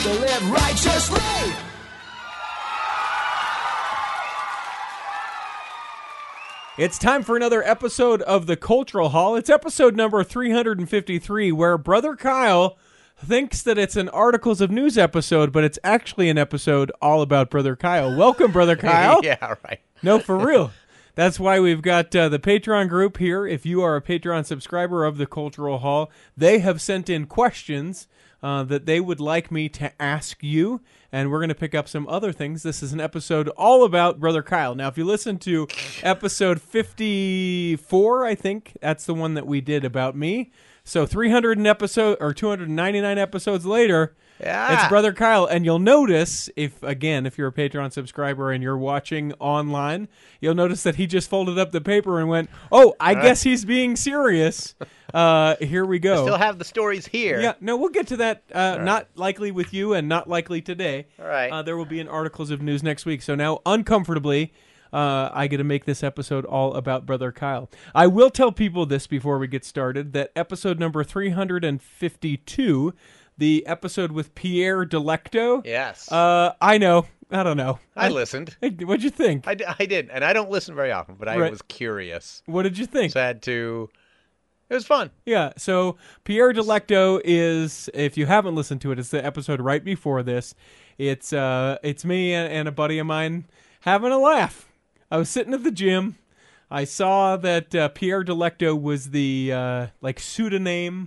to live righteously. It's time for another episode of the Cultural Hall. It's episode number 353, where Brother Kyle thinks that it's an Articles of News episode, but it's actually an episode all about Brother Kyle. Welcome, Brother Kyle. Yeah, right. No, for real. That's why we've got the Patreon group here. If you are a Patreon subscriber of the Cultural Hall, they have sent in questions that they would like me to ask you, and we're going to pick up some other things. This is an episode all about Brother Kyle. Now, if you listen to episode 54, I think that's the one that we did about me. So 299 episodes later, it's Brother Kyle. And you'll notice, if you're a Patreon subscriber and you're watching online, you'll notice that he just folded up the paper and went, oh, I guess he's being serious. Here we go. I still have the stories here. Yeah, no, we'll get to that. Not likely with you and not likely today. All right. There will be an Articles of News next week. So now, uncomfortably, I get to make this episode all about Brother Kyle. I will tell people this before we get started, that episode number 352, the episode with Pierre Delecto. Yes. I know. I don't know. I listened. Hey, what'd you think? I did, and I don't listen very often, but I was curious. What did you think? So I had to... It was fun. Yeah, so Pierre Delecto is, if you haven't listened to it, it's the episode right before this. It's me and a buddy of mine having a laugh. I was sitting at the gym. I saw that Pierre Delecto was the pseudonym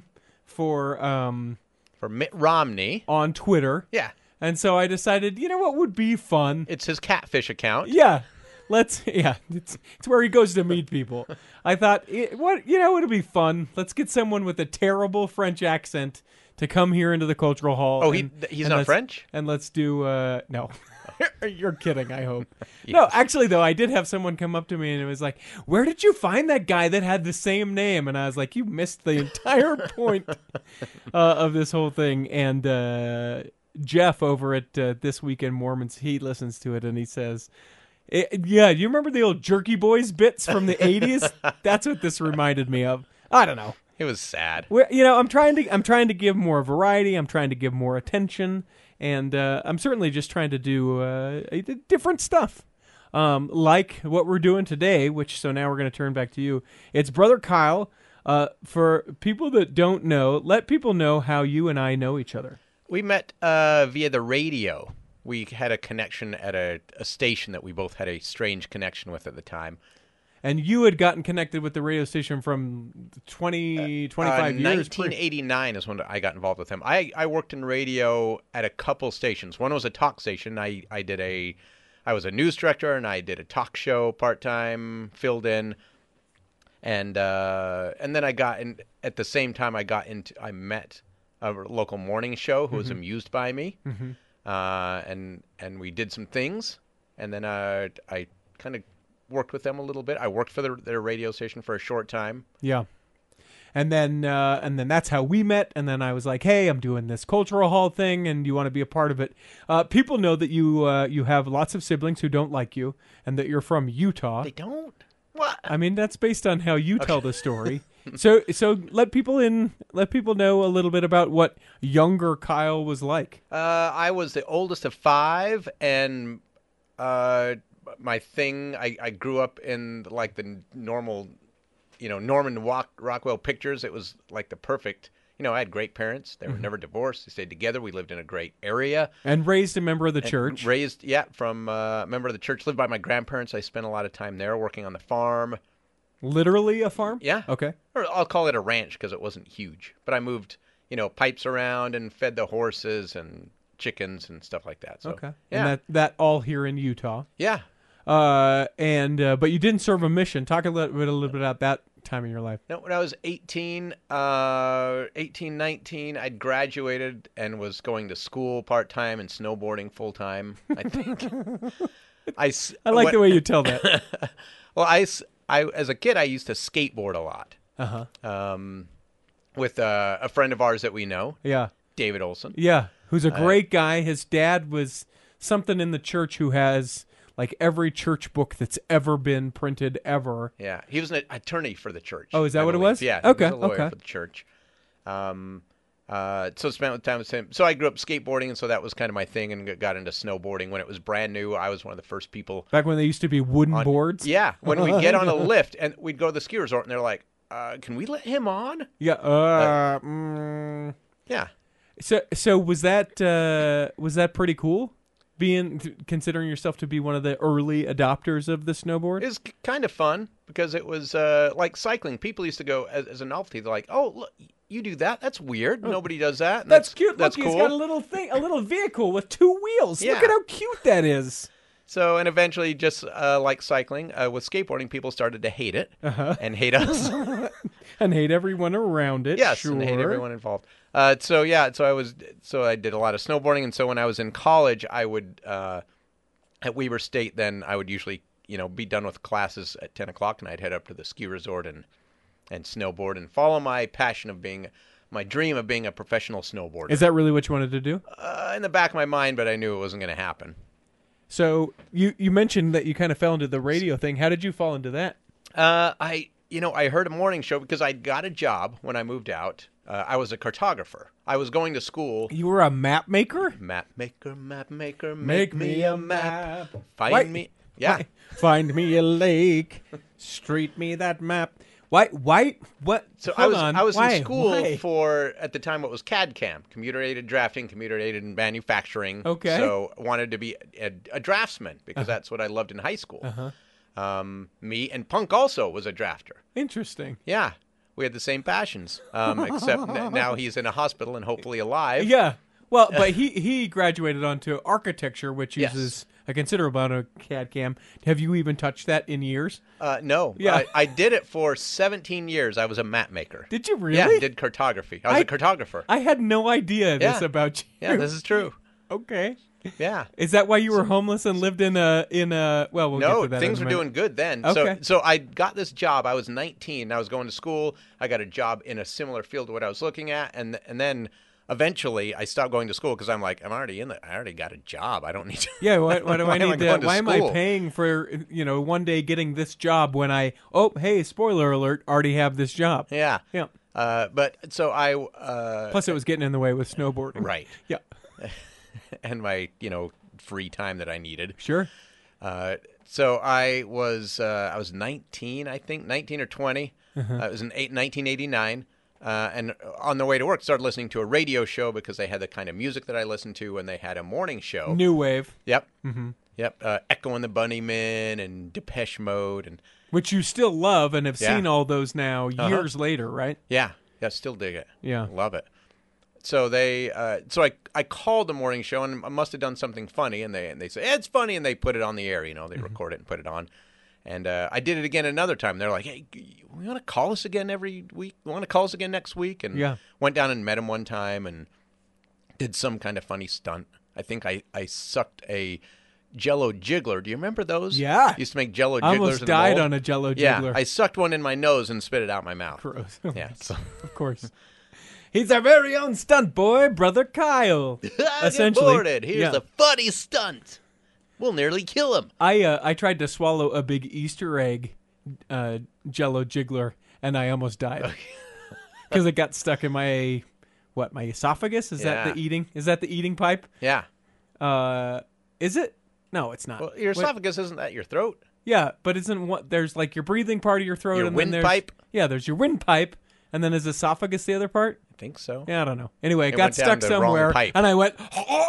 for Mitt Romney on Twitter. Yeah. And so I decided, you know what would be fun? It's his catfish account. Yeah. It's where he goes to meet people. I thought, it'd be fun. Let's get someone with a terrible French accent to come here into the Cultural Hall. Oh, he's not French? And let's do, no. You're kidding, I hope. Yes. No, actually, though, I did have someone come up to me and it was like, where did you find that guy that had the same name? And I was like, you missed the entire point of this whole thing. And Jeff over at This Week in Mormons, he listens to it and he says... yeah, do you remember the old Jerky Boys bits from the 80s? That's what this reminded me of. I don't know. It was sad. I'm trying to give more variety. I'm trying to give more attention, and I'm certainly just trying to do different stuff, like what we're doing today. So now we're going to turn back to you. It's Brother Kyle. For people that don't know, let people know how you and I know each other. We met via the radio. We had a connection at a station that we both had a strange connection with at the time. And you had gotten connected with the radio station from 25 years. 1989 is when I got involved with him. I worked in radio at a couple stations. One was a talk station. I was a news director, and I did a talk show part-time, filled in. And then I got in, at the same time I met a local morning show who was amused by me. Mm-hmm. And we did some things, and then I kind of worked with them a little bit. I worked for their radio station for a short time. Yeah, and then that's how we met. And then I was like, "Hey, I'm doing this Cultural Hall thing, and you want to be a part of it?" People know that you have lots of siblings who don't like you, and that you're from Utah. They don't? What? I mean, that's based on how you tell the story. So let people know a little bit about what younger Kyle was like. I was the oldest of 5, and my thing, I grew up in like the normal, Norman Rockwell pictures. It was like the perfect. I had great parents. They were never divorced. They stayed together. We lived in a great area. And raised a member of the church. From a member of the church. Lived by my grandparents. I spent a lot of time there working on the farm. Literally a farm? Yeah. Okay. Or I'll call it a ranch because it wasn't huge. But I moved, pipes around and fed the horses and chickens and stuff like that. So, okay. Yeah. And that all here in Utah. Yeah. But you didn't serve a mission. Talk a little bit about that time in your life. No, when I was 19, I'd graduated and was going to school part-time and snowboarding full-time, I think. I like the way you tell that. Well, I as a kid, I used to skateboard a lot. Uh-huh. With a friend of ours that we know. Yeah. David Olson. Yeah, who's a great guy. His dad was something in the church who has like every church book that's ever been printed ever. Yeah, he was an attorney for the church. Oh, is that what it was? Yeah, okay, he was a lawyer okay. for the church. So spent time with him. So I grew up skateboarding, and so that was kind of my thing, and got into snowboarding when it was brand new. I was one of the first people. Back when they used to be wooden boards? Yeah, when we'd get on a lift, and we'd go to the ski resort, and they're like, can we let him on? Yeah. Yeah. So was that pretty cool? Considering yourself to be one of the early adopters of the snowboard? It was kind of fun because it was like cycling. People used to go as a novelty. They're like, "Oh, look, you do that? That's weird. Nobody does that." And That's cute. That's Look, cool. he's got a little thing, a little vehicle with 2 wheels. Yeah. Look at how cute that is. So, and eventually, just like cycling, with skateboarding, people started to hate it and hate us. And hate everyone around it. Yes, sure. and hate everyone involved. So I did a lot of snowboarding, and so when I was in college, I would at Weber State. Then I would usually, be done with classes at 10 o'clock, and I'd head up to the ski resort and snowboard and follow my passion of my dream of being a professional snowboarder. Is that really what you wanted to do? In the back of my mind, but I knew it wasn't going to happen. So you mentioned that you kind of fell into the radio thing. How did you fall into that? I heard a morning show because I got a job when I moved out. I was a cartographer. I was going to school. You were a map maker? Map maker, make me a map. Find me. Yeah. Find me a lake. Street me that map. Why? What? So Hold I was Why? in school Why? for, at the time, what was CAD/CAM, computer-aided drafting, computer-aided manufacturing. Okay. So I wanted to be a draftsman because that's what I loved in high school. Me and Punk also was a drafter. Interesting. Yeah. We had the same passions, except now he's in a hospital and hopefully alive. Yeah. Well, but he graduated onto architecture, which uses a considerable amount of CAD/CAM. Have you even touched that in years? No. Yeah. I did it for 17 years. I was a map maker. Did you really? Yeah, I did cartography. I was a cartographer. I had no idea this about you. Yeah, this is true. Okay. Yeah. Is that why you were homeless and lived in a well, we'll get No, to that things in were a minute. doing good then. Okay. So I got this job. I was 19. I was going to school. I got a job in a similar field to what I was looking at, and then eventually I stopped going to school because I'm like, I already got a job. I don't need to. Yeah, why do I Why am I need going that? to Why am I school? paying for one day getting this job when hey, spoiler alert, already have this job. Yeah. Yeah. But so I Plus, it was getting in the way with snowboarding. right, Yeah. and my free time that I needed. Sure. So I was 19, I think, 19 or 20. It was in 1989. And on the way to work, started listening to a radio show because they had the kind of music that I listened to, and they had a morning show. New wave, Yep. Mm-hmm. Yep. Echo and the Bunnymen and Depeche Mode. And which you still love and have Yeah. seen all those now years later, right? yeah, still dig it. Yeah. Love it. So I called the morning show and I must have done something funny, and they say it's funny, and they put it on the air. They record it and put it on. And I did it again another time. They're like, hey, you want to call us again every week? You want to call us again next week? And went down and met him one time and did some kind of funny stunt. I think I sucked a Jello jiggler. Do you remember those? Yeah. Used to make Jello jigglers. I almost in the died mold. on a Jello jiggler. Yeah, I sucked one in my nose and spit it out my mouth. Gross. Yeah, so. Of course. He's our very own stunt boy, Brother Kyle. Essentially. Get boarded. Here's the funny stunt. We'll nearly kill him. I tried to swallow a big Easter egg Jello jiggler, and I almost died because it got stuck in my esophagus? Is that the eating? Is that the eating pipe? Yeah. Is it? No, it's not. Well, your esophagus isn't that your throat? Yeah, but isn't there's like your breathing part of your throat, Your and then there's windpipe? Yeah, there's your windpipe, and then is esophagus the other part? I think so. Yeah, I don't know. Anyway, it got went down stuck the wrong somewhere, pipe. and I went.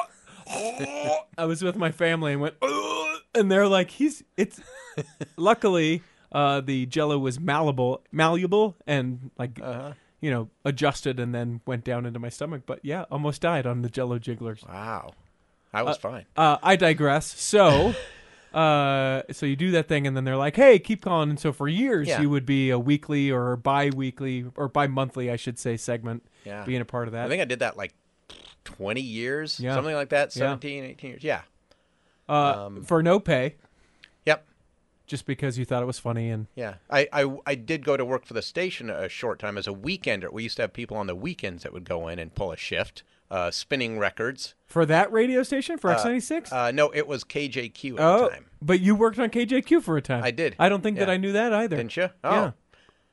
I was with my family and went, and they're like, it's. Luckily, the Jello was malleable, and like adjusted, and then went down into my stomach. But yeah, almost died on the Jello jigglers. Wow, I was fine. I digress. So. So you do that thing, and then they're like, "Hey, keep calling." And so for years, you would be a weekly or bi-weekly or bi-monthly, I should say, segment. Yeah. Being a part of that. I think I did that like 20 years, Yeah. something like that. 17, 18 years. Yeah. For no pay, Yep. just because you thought it was funny, and Yeah. I did go to work for the station a short time as a weekender. We used to have people on the weekends that would go in and pull a shift, spinning records. for that radio station for X96. No, it was KJQ at the time. But you worked on KJQ for a time. I did. I don't think that Yeah. I knew that either. Didn't you? Oh. Yeah.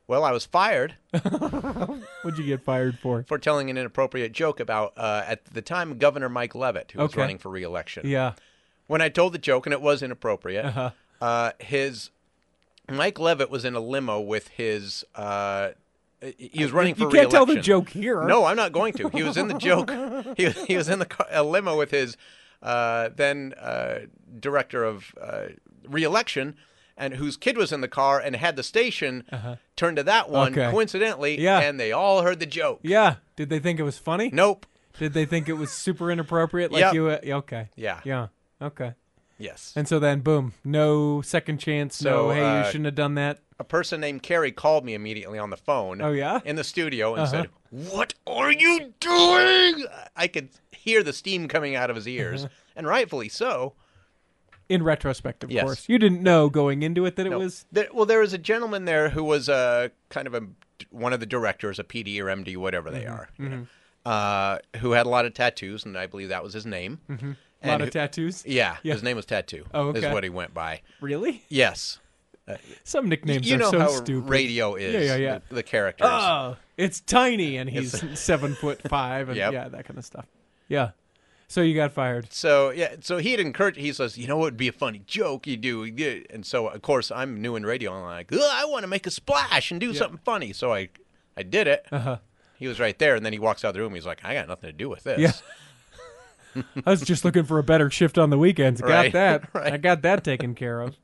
Well, I was fired What'd you get fired for? for telling an inappropriate joke about, at the time, Governor Mike Leavitt, who was Okay. running for re-election. Yeah. When I told the joke, and it was inappropriate, Uh-huh. Mike Leavitt was in a limo with his. He was running for You re-election. can't tell the joke here. No, I'm not going to. He was in the joke. He was in a limo with his then director of re-election, and whose kid was in the car and had the station turn to that one Okay. coincidentally, Yeah. and they all heard the joke. Yeah. Did they think it was funny? Nope. Did they think it was super inappropriate? Like Yep. you? Okay. Yeah. Yeah. Okay. Yes. And so then, boom, no second chance. So, no, hey, you shouldn't have done that. A person named Carrie called me immediately on the phone. Oh, yeah? In the studio and said, "What are you doing?" I could hear the steam coming out of his ears, and rightfully so. In retrospect, of Yes. course. You didn't know going into it that it No. was. There was a gentleman there who was kind of one of the directors, a PD or MD, whatever they are, you know, who had a lot of tattoos, and I believe that was his name. A lot of tattoos. Yeah, Yeah. his name was Tattoo. Oh, okay. Is what he went by. Really? Yes. Some nicknames You are know so how stupid. radio is. Yeah. The characters. Oh, it's tiny, and he's 7'5", and Yep. yeah, that kind of stuff. Yeah. So you got fired. So he'd encourage. He says, "You know what would be a funny joke you do?" And so of course I'm new in radio, and I'm like, "Ugh, I want to make a splash and do something funny." So I did it. He was right there, and then he walks out of the room. He's like, "I got nothing to do with this." Yeah. I was just looking for a better shift on the weekends. Got Right, that. right. I got that taken care of.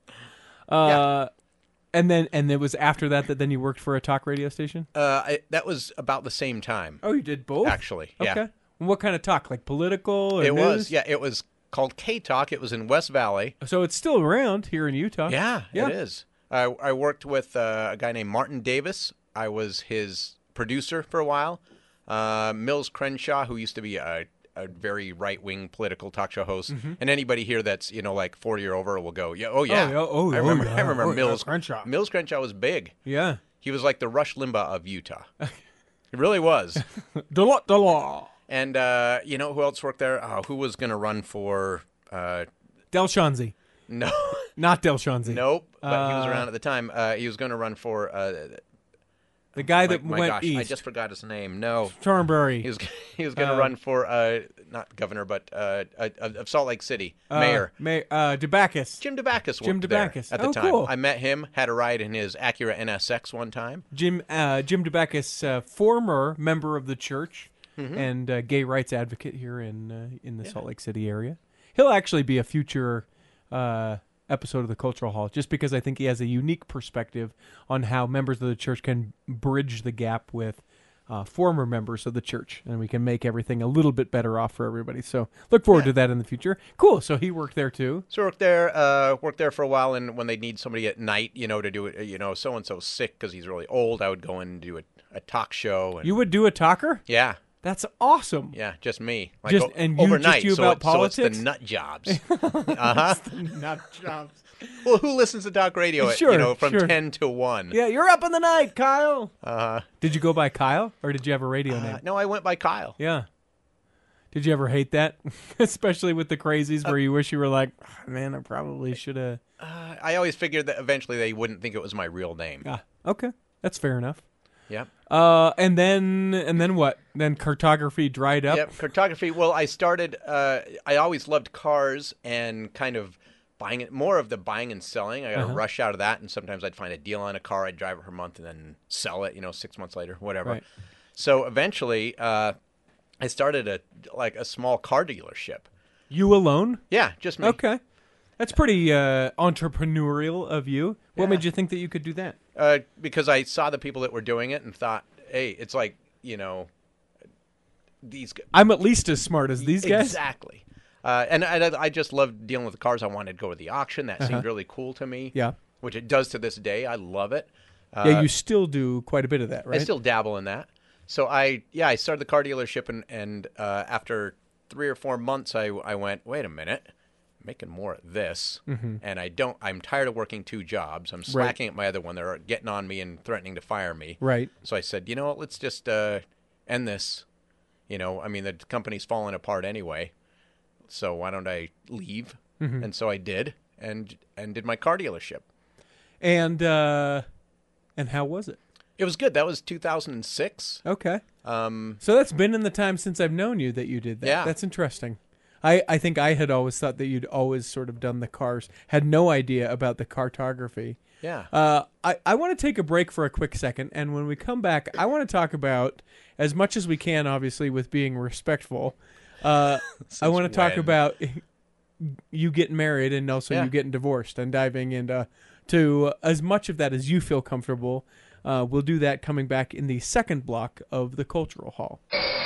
And it was after that then you worked for a talk radio station? That was about the same time, Oh, you did both? actually. Yeah. Okay. What kind of talk? Like political or It news? was. Yeah, it was called K Talk. It was in West Valley. So it's still around here in Utah. Yeah, Yeah. it is. I worked with a guy named Martin Davis. I was his producer for a while. Mills Crenshaw, who used to be a very right-wing political talk show host, and anybody here that's like 40 or over will go, yeah, oh yeah, I remember. yeah. I remember Oh, yeah, Mills Crenshaw. Mills Crenshaw was big. Yeah. He was like the Rush Limbaugh of Utah. He really was. The law. And you know who else worked there? Who was going to run for? Del Shanzi. No, Not Del Shanzi. nope. But he was around at the time. He was going to run for. The guy that my went gosh, east. I just forgot his name. No, Thornbury. he was going to run for not governor, but of Salt Lake City, mayor. DeBacchus. Jim DeBacchus Jim worked there DeBacchus. at the Oh, time. cool. I met him, had a ride in his Acura NSX one time. Jim DeBacchus, former member of the church Mm-hmm. and gay rights advocate here in the Salt Lake City area. He'll actually be a future episode of the Cultural Hall, just because I think he has a unique perspective on how members of the church can bridge the gap with former members of the church, and we can make everything a little bit better off for everybody. So look forward to that in the future. Cool. So he worked there too. So worked there for a while, and when they need somebody at night, to do it, so and so sick because he's really old, I would go in and do a talk show. And, You would do a talker? yeah. That's awesome. Yeah, just me. Like Just- and you- overnight. just you so about it's, so it's politics? the nut jobs. Uh-huh. Not jobs. Well, who listens to talk radio at, Sure, from sure. 10 to 1? Yeah, you're up in the night, Kyle. Uh-huh. Did you go by Kyle, or did you have a radio name? No, I went by Kyle. Yeah. Did you ever hate that? Especially with the crazies where you wish you were like, "Ah, man, I probably should have. I always figured that eventually they wouldn't think it was my real name. Okay. That's fair enough. Yep. And then what? Then cartography dried up? Yep. Cartography. Well, I started, I always loved cars and kind of buying it, more of the buying and selling. I got a rush out of that. And sometimes I'd find a deal on a car. I'd drive it for a month and then sell it, 6 months later, whatever. Right. So eventually, I started a small car dealership. You alone? Yeah, just me. Okay. That's pretty entrepreneurial of you. What Yeah. made you think that you could do that? Because I saw the people that were doing it and thought, hey, it's like, these guys. I'm at least as smart as these guys. Exactly. And I just loved dealing with the cars. I wanted to go to the auction. That seemed really cool to me. Yeah. Which it does to this day. I love it. Yeah, you still do quite a bit of that, right? I still dabble in that. So I started the car dealership, and after 3 or 4 months, I went, wait a minute, I'm making more of this, and I'm tired of working 2 jobs. I'm slacking at my other one. They're getting on me and threatening to fire me. Right. So I said, you know what, let's just end this. The company's falling apart anyway. So why don't I leave? And so I did, and did my car dealership. And how was it? It was good. That was 2006. Okay. So that's been in the time since I've known you that you did that. Yeah. That's interesting. I think I had always thought that you'd always sort of done the cars, had no idea about the cartography. Yeah. I want to take a break for a quick second, and when we come back, I want to talk about, as much as we can, obviously, with being respectful, I want to talk about you getting married and also you getting divorced and diving into as much of that as you feel comfortable. We'll do that coming back in the second block of the Cultural Hall.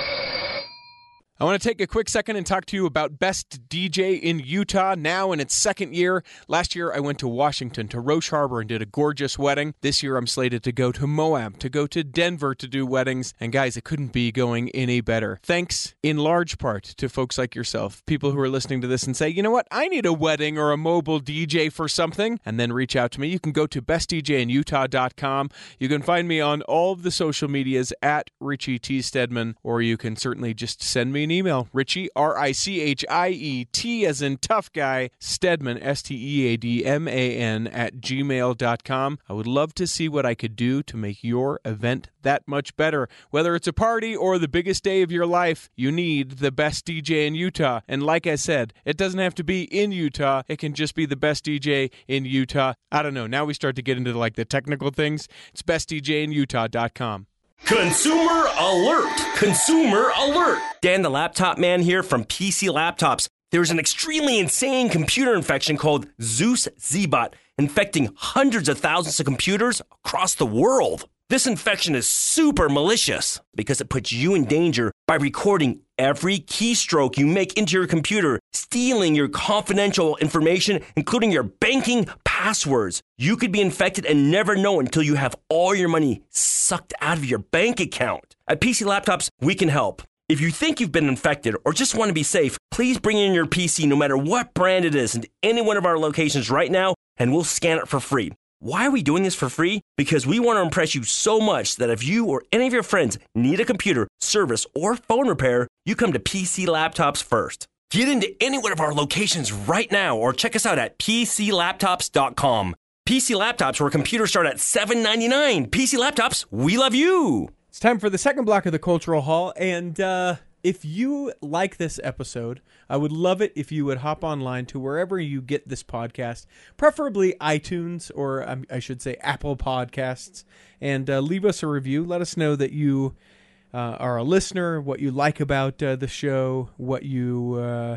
I want to take a quick second and talk to you about Best DJ in Utah, now in its second year. Last year, I went to Washington, to Roche Harbor, and did a gorgeous wedding. This year, I'm slated to go to Moab, to go to Denver to do weddings. And guys, it couldn't be going any better. Thanks, in large part, to folks like yourself, people who are listening to this and say, you know what, I need a wedding or a mobile DJ for something, and then reach out to me. You can go to bestdjinutah.com. You can find me on all of the social medias at Richie T. Stedman, or you can certainly just send me an email, Richie, R-I-C-H-I-E-T as in tough guy, Stedman, S-T-E-A-D-M-A-N @gmail.com. I would love to see what I could do to make your event that much better. Whether it's a party or the biggest day of your life, you need the best DJ in Utah. And like I said, it doesn't have to be in Utah. It can just be the best DJ in Utah. I don't know. Now we start to get into like the technical things. It's bestdjinutah.com. Consumer alert! Consumer alert! Dan the Laptop Man here from PC Laptops. There's an extremely insane computer infection called Zeus Zbot infecting hundreds of thousands of computers across the world. This infection is super malicious because it puts you in danger by recording every keystroke you make into your computer, stealing your confidential information, including your banking passwords. You could be infected and never know until you have all your money sucked out of your bank account. At PC Laptops, we can help. If you think you've been infected or just want to be safe, please bring in your PC no matter what brand it is into any one of our locations right now, and we'll scan it for free. Why are we doing this for free? Because we want to impress you so much that if you or any of your friends need a computer, service, or phone repair, you come to PC Laptops first. Get into any one of our locations right now or check us out at PCLaptops.com. PC Laptops, where computers start at $7.99. PC Laptops, we love you! It's time for the second block of the Cultural Hall, and if you like this episode, I would love it if you would hop online to wherever you get this podcast, preferably iTunes, or I should say Apple Podcasts, and leave us a review. Let us know that you are a listener, what you like about the show, what you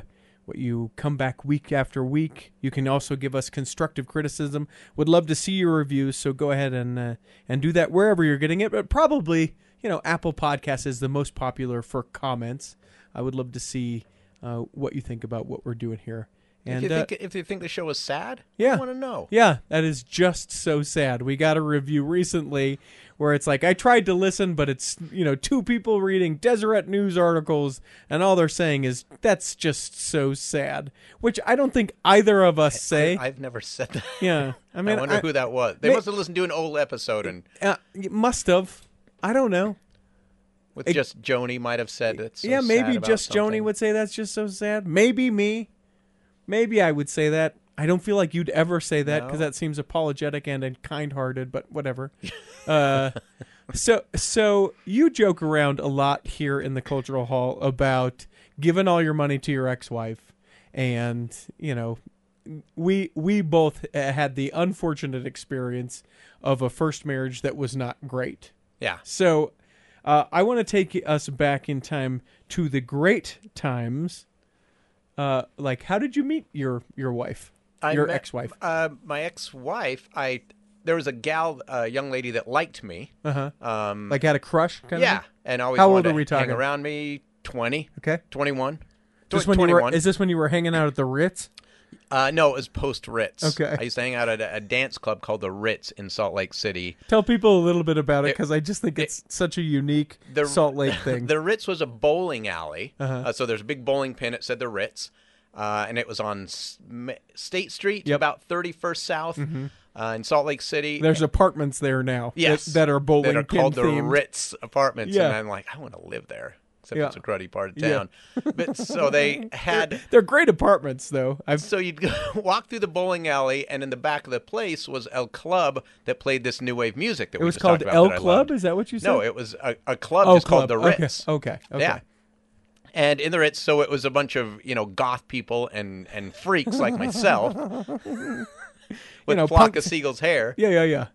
come back week after week. You can also give us constructive criticism. Would love to see your reviews, so go ahead and do that wherever you're getting it, but probably, Apple Podcasts is the most popular for comments. I would love to see what you think about what we're doing here. And if you think the show is sad, yeah, I want to know. Yeah, that is just so sad. We got a review recently where it's like, I tried to listen, but it's, two people reading Deseret News articles, and all they're saying is, that's just so sad. Which I don't think either of us say. I've never said that. Yeah. I wonder who that was. They must have listened to an old episode and must have. I don't know. Just Joni might have said it's so maybe sad just something. Joni would say that's just so sad. Maybe me. Maybe I would say that. I don't feel like you'd ever say that because that seems apologetic and kind-hearted, but whatever. So you joke around a lot here in the Cultural Hall about giving all your money to your ex-wife, and we both had the unfortunate experience of a first marriage that was not great. Yeah. So I want to take us back in time to the great times. Like, how did you meet your wife, your ex-wife? My ex-wife, there was a young lady that liked me. Uh-huh. Like had a crush, kind of? Yeah, and always How wanted old are to we talking? hang around me. 20. Okay. 21. Is 21. Is this when you were hanging out at the Ritz? No, it was post-Ritz. Okay. I used to hang out at a dance club called the Ritz in Salt Lake City. Tell people a little bit about it, because I just think it's such a unique Salt Lake thing. The Ritz was a bowling alley. Uh-huh. So there's a big bowling pin. It said the Ritz. And it was on State Street, Yep. about 31st South in Salt Lake City. There's apartments there now Yes, that are bowling that are pin called the themed. Ritz apartments. Yeah. And I'm like, I want to live there. except Yeah. it's a cruddy part of Yeah. town. But so they had. They're great apartments, though. So you'd go, walk through the bowling alley, and in the back of the place was a club that played this new wave music that It we was just called talked about El that I Club. loved. Is that what you said? No, it was a club oh, just called the Club. Ritz. Okay. Yeah. And in the Ritz, so it was a bunch of goth people and freaks like myself with flock punk- of seagulls hair. Yeah.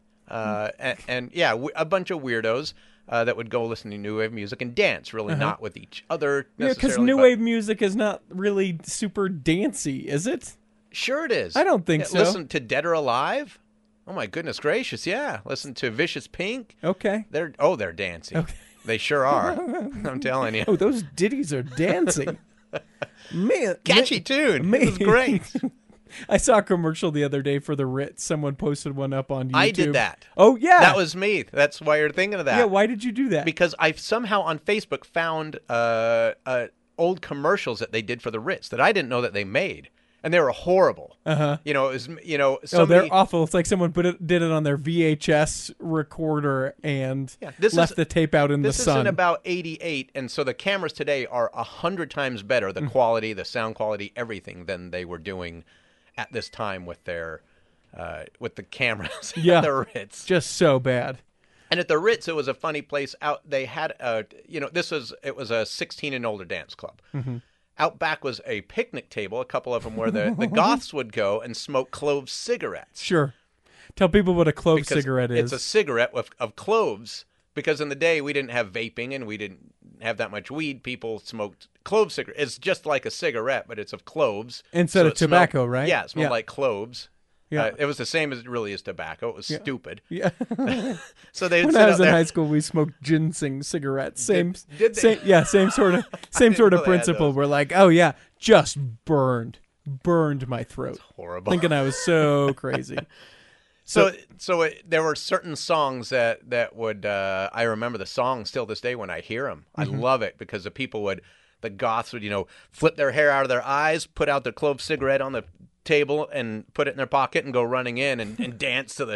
A bunch of weirdos that would go listen to new wave music and dance, really not with each other Yeah, because necessarily. new but- wave music is not really super dancey, is it? Sure it is. I don't think so. Listen to Dead or Alive. Oh my goodness gracious, yeah. Listen to Vicious Pink. Okay. They're dancing. Okay. They sure are. I'm telling you. Oh, those ditties are dancing. Man, Catchy tune. man. It was great. I saw a commercial the other day for the Ritz. Someone posted one up on YouTube. I did that. Oh, yeah. That was me. That's why you're thinking of that. Yeah, why did you do that? Because I somehow on Facebook found old commercials that they did for the Ritz that I didn't know that they made, and they were horrible. Uh-huh. It was Oh, somebody, they're awful. It's like someone did it on their VHS recorder and this left is- the tape out in the This sun. isn't about 88, and so the cameras today are 100 times better, Mm. the quality, the sound quality, everything, than they were doing at this time with their with the cameras Yeah. at the Ritz. Just so bad. And at the Ritz, it was a funny place. Out they had it was a 16 and older dance club. Mm-hmm. Out back was a picnic table, a couple of them where the goths would go and smoke clove cigarettes. Sure. Tell people what a clove Because cigarette is. It's a cigarette of cloves. Because in the day we didn't have vaping and we didn't have that much weed. People smoked clove cigarettes. It's just like a cigarette, but it's of cloves Instead of it smelled- tobacco, right? Yeah, it smelled Yeah. like cloves. Yeah. It was the same as it really is tobacco. It was stupid. Yeah. So they would When sit I was out in there. high school, we smoked ginseng cigarettes. Same, Did they? same sort of didn't know they had principle. those. We're like, oh yeah, just burned my throat, Horrible. thinking I was so crazy. There were certain songs that would I remember the song still this day when I hear them. I love it because the goths would flip their hair out of their eyes, put out their clove cigarette on the table and put it in their pocket and go running in and dance to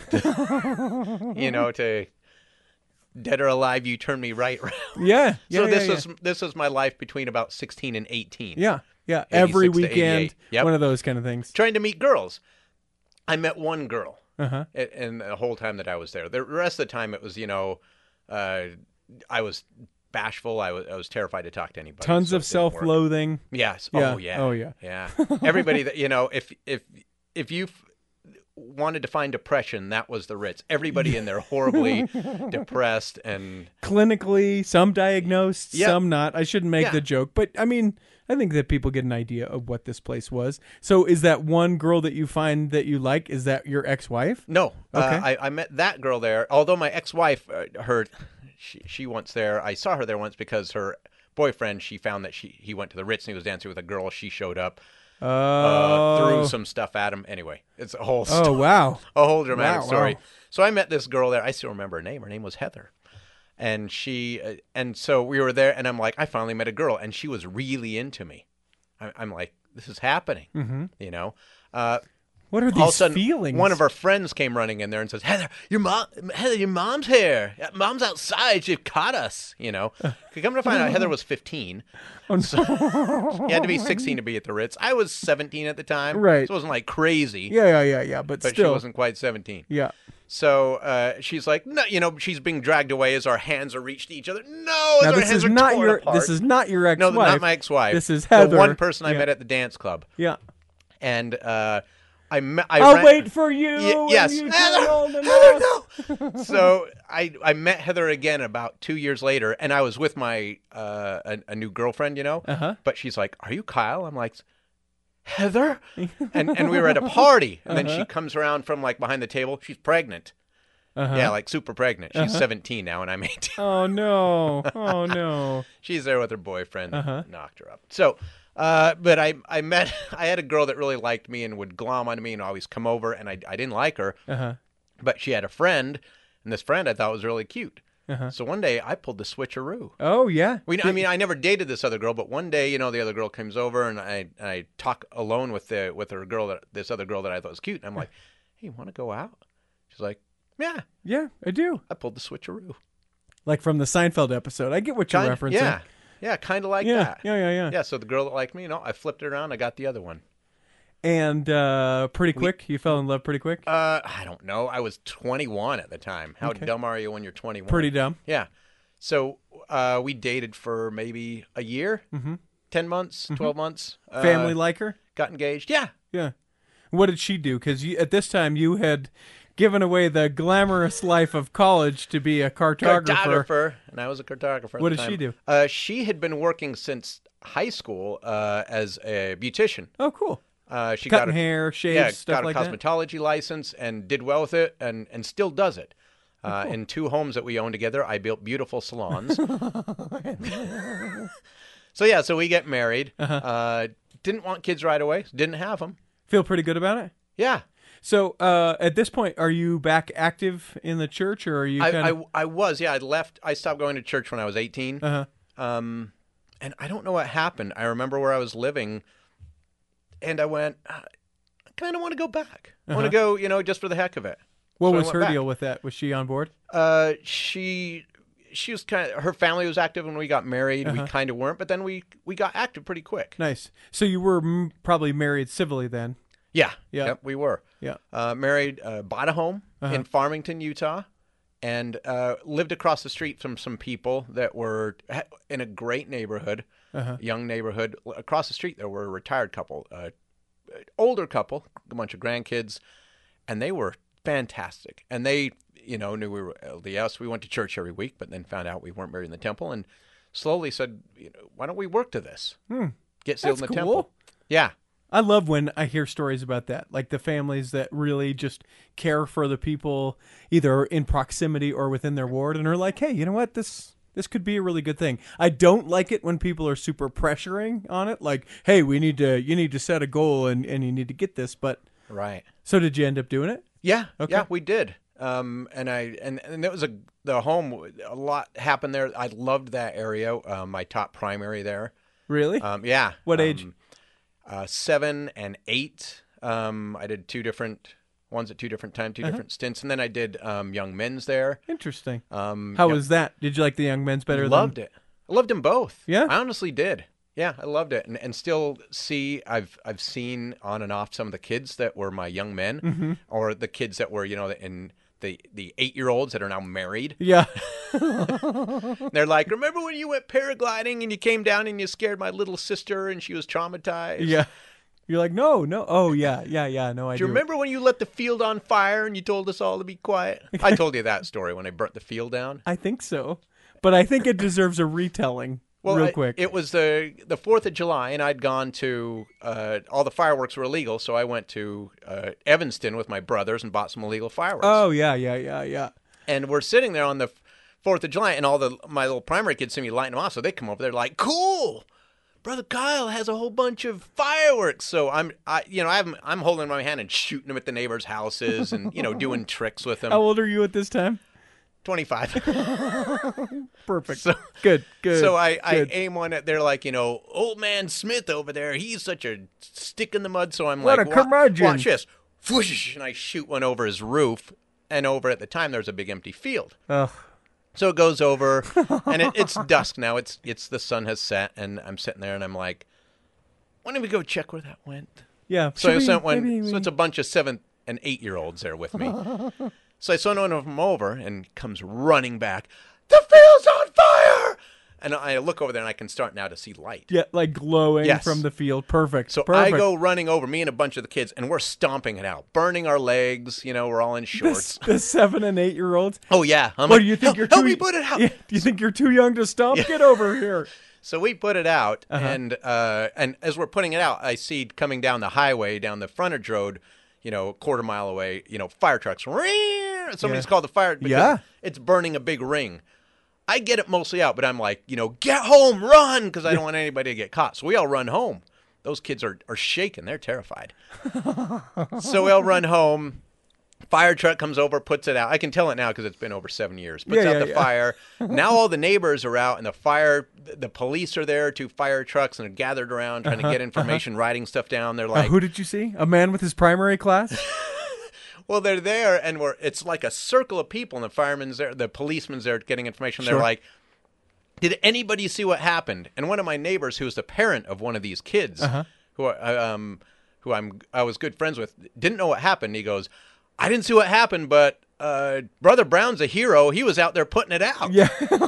to Dead or Alive, You Turn Me Right Round. Yeah. So yeah. this was my life between about 16 and 18. Yeah. Every 86 to weekend, 88. Yep. one of those kind of things. Trying to meet girls. I met one girl. Uh-huh. And the whole time that I was there, the rest of the time it was, I was bashful. I was terrified to talk to anybody. Tons so of it didn't work. self-loathing. Yes. Yeah. Oh yeah. Oh, yeah. Yeah. Everybody that if you wanted to find depression, that was the Ritz. Everybody in there horribly depressed and Clinically, some diagnosed, Yeah. some not. I shouldn't make Yeah. the joke, but I mean, I think that people get an idea of what this place was. So, is that one girl that you find that you like? Is that your ex-wife? no. Okay. I met that girl there. Although my ex-wife, she once there. I saw her there once because her boyfriend. She found that he went to the Ritz and he was dancing with a girl. She showed up. Threw some stuff at him. Anyway, it's a whole Oh wow! a whole dramatic Wow, story. wow. So I met this girl there. I still remember her name. Her name was Heather. And and so we were there, and I'm like, I finally met a girl, and she was really into me. I'm like, this is happening, What are All of a these sudden, feelings? one of our friends came running in there and says, Heather, your mom's here. Mom's outside. She caught us, Come to find out, Heather was 15. Oh, no. You had to be 16 to be at the Ritz. I was 17 at the time. Right. So it wasn't like crazy. Yeah. But But still, she wasn't quite 17. yeah. So she's like, no, she's being dragged away as our hands are reached to each other. No, as Now our this hands is are not torn your. apart. This is not your no, ex-wife. not my ex-wife. This is Heather. The one person I Yeah. met at the dance club. Yeah. And I I'll wait for you. Yes, when you turn Heather, old enough. Heather, no. So I met Heather again about 2 years later, and I was with my a new girlfriend, Uh-huh. But she's like, "Are you Kyle?" I'm like, Heather, and we were at a party, and then she comes around from like behind the table. She's pregnant. Uh-huh. Yeah, like super pregnant. She's 17 now, and I'm 18. Oh no! Oh no! She's there with her boyfriend. Uh-huh. Knocked her up. So, but I had a girl that really liked me and would glom onto me and always come over, and I didn't like her. Uh-huh. But she had a friend, and this friend I thought was really cute. Uh-huh. So one day I pulled the switcheroo. Oh yeah. I never dated this other girl, but one day, the other girl comes over, and I this other girl that I thought was cute. And I'm like, hey, you want to go out? She's like, yeah. Yeah, I do. I pulled the switcheroo. Like from the Seinfeld episode. I get what you're referencing. Yeah. Yeah, kind of like Yeah, that. yeah. Yeah, so the girl that liked me, I flipped it around. I got the other one. And pretty quick, you fell in love pretty quick. I don't know. I was 21 at the time. How Okay. dumb are you when you're 21? Pretty dumb. Yeah. So we dated for maybe a year, 10 months, 12 months. Family like her. Got engaged. Yeah. Yeah. What did she do? Because at this time you had given away the glamorous life of college to be a cartographer. And I was a cartographer. What at the did she time. She had been working since high school as a beautician. Oh, cool. She Cutting got a, hair, shaves, stuff got a like that. cosmetology license and did well with it and still does it. In 2 homes that we own together, I built beautiful salons. So we get married. Didn't want kids right away. Didn't have them. Feel pretty good about it. Yeah. So at this point, are you back active in the church, or are you? I was. Yeah, I left. I stopped going to church when I was 18. And I don't know what happened. I remember where I was living, and I went, I kind of want to go back. I want to go, just for the heck of it. What So I was went her back. deal with that? Was she on board? She was her family was active when we got married. We kind of weren't, but then we got active pretty quick. Nice. So you were probably married civilly then. Yeah. Yeah. Yep, we were. Yeah. Married, bought a home in Farmington, Utah, and lived across the street from some people that were in a great neighborhood, young neighborhood. Across the street, there were a retired couple, older couple, a bunch of grandkids, and they were fantastic. And they, knew we were LDS. We went to church every week, but then found out we weren't married in the temple, and slowly said, why don't we work to this? Get sealed That's in the cool. temple. Yeah. I love when I hear stories about that, like the families that really just care for the people either in proximity or within their ward, and are like, hey, you know what, this could be a really good thing. I don't like it when people are super pressuring on it, like, hey, you need to set a goal and you need to get this. But Right. so did you end up doing it? Yeah, Okay. yeah, we did. And that was the home. A lot happened there. I loved that area. My top primary there. Really? Yeah. What age? 7 and 8. I did 2 different ones at 2 different times, 2 different stints, and then I did young men's there. Interesting. How yeah, was that? Did you like the young men's better? Loved it. I loved them both. Yeah? I honestly did. Yeah, I loved it, and still see. I've seen on and off some of the kids that were my young men, or the kids that were in the 8-year-olds that are now married. Yeah. They're like, remember when you went paragliding and you came down and you scared my little sister and she was traumatized? Yeah. You're like, no. Oh, yeah. No, I Do you remember when you lit the field on fire and you told us all to be quiet? I told you that story when I burnt the field down. I think so. But I think it deserves a retelling real quick. It was the 4th of July, and I'd gone to all the fireworks were illegal, so I went to Evanston with my brothers and bought some illegal fireworks. Oh, yeah. And we're sitting there on the 4th of July, and my little primary kids see me lighting them off, so they come over. They're like, "Cool, Brother Kyle has a whole bunch of fireworks." So I'm holding my hand and shooting them at the neighbors' houses, and doing tricks with them. How old are you at this time? 25. Perfect. So- Good. So I good. aim one at, they're like, old man Smith over there, he's such a stick in the mud. So I'm What like, a curmudgeon." watch this. Whoosh, and I shoot one over his roof. And over at the time, there's a big empty field. Ugh. So it goes over, and it's dusk now. It's the sun has set, and I'm sitting there, and I'm like, why don't we go check where that went? Yeah. So I should sent we- one. maybe So we- it's a bunch of 7 and 8-year-olds there with me. So I sent one of them over and comes running back. The field's on fire! And I look over there and I can start now to see light. Yeah, like glowing Yes. from the field. Perfect. So Perfect. I go running over, me and a bunch of the kids, and we're stomping it out, burning our legs. We're all in shorts. The 7 and 8-year-olds. Oh yeah. I'm What like, do you think you're help too? me put it out. Yeah, do you think you're too young to stomp? Get over here. So we put it out, Uh-huh. and as we're putting it out, I see coming down the highway, down the frontage road, a quarter mile away, fire trucks. Somebody's Yeah. called the fire because Yeah. it's burning a big ring. I get it mostly out, but I'm like, get home, run, because I don't want anybody to get caught. So we all run home. Those kids are shaking. They're terrified. So we all run home. Fire truck comes over, puts it out. I can tell it now because it's been over 7 years. Puts out the fire. Now all the neighbors are out, and the police are there, 2 fire trucks, and are gathered around trying to get information, writing stuff down. They're like, Who did you see? A man with his primary class? well, they're there, and it's like a circle of people, and the firemen's there, the policeman's there getting information. Sure. They're like, Did anybody see what happened? And one of my neighbors, who was the parent of one of these kids, who I was good friends with, didn't know what happened. He goes, I didn't see what happened, but Brother Brown's a hero. He was out there putting it out. Yeah.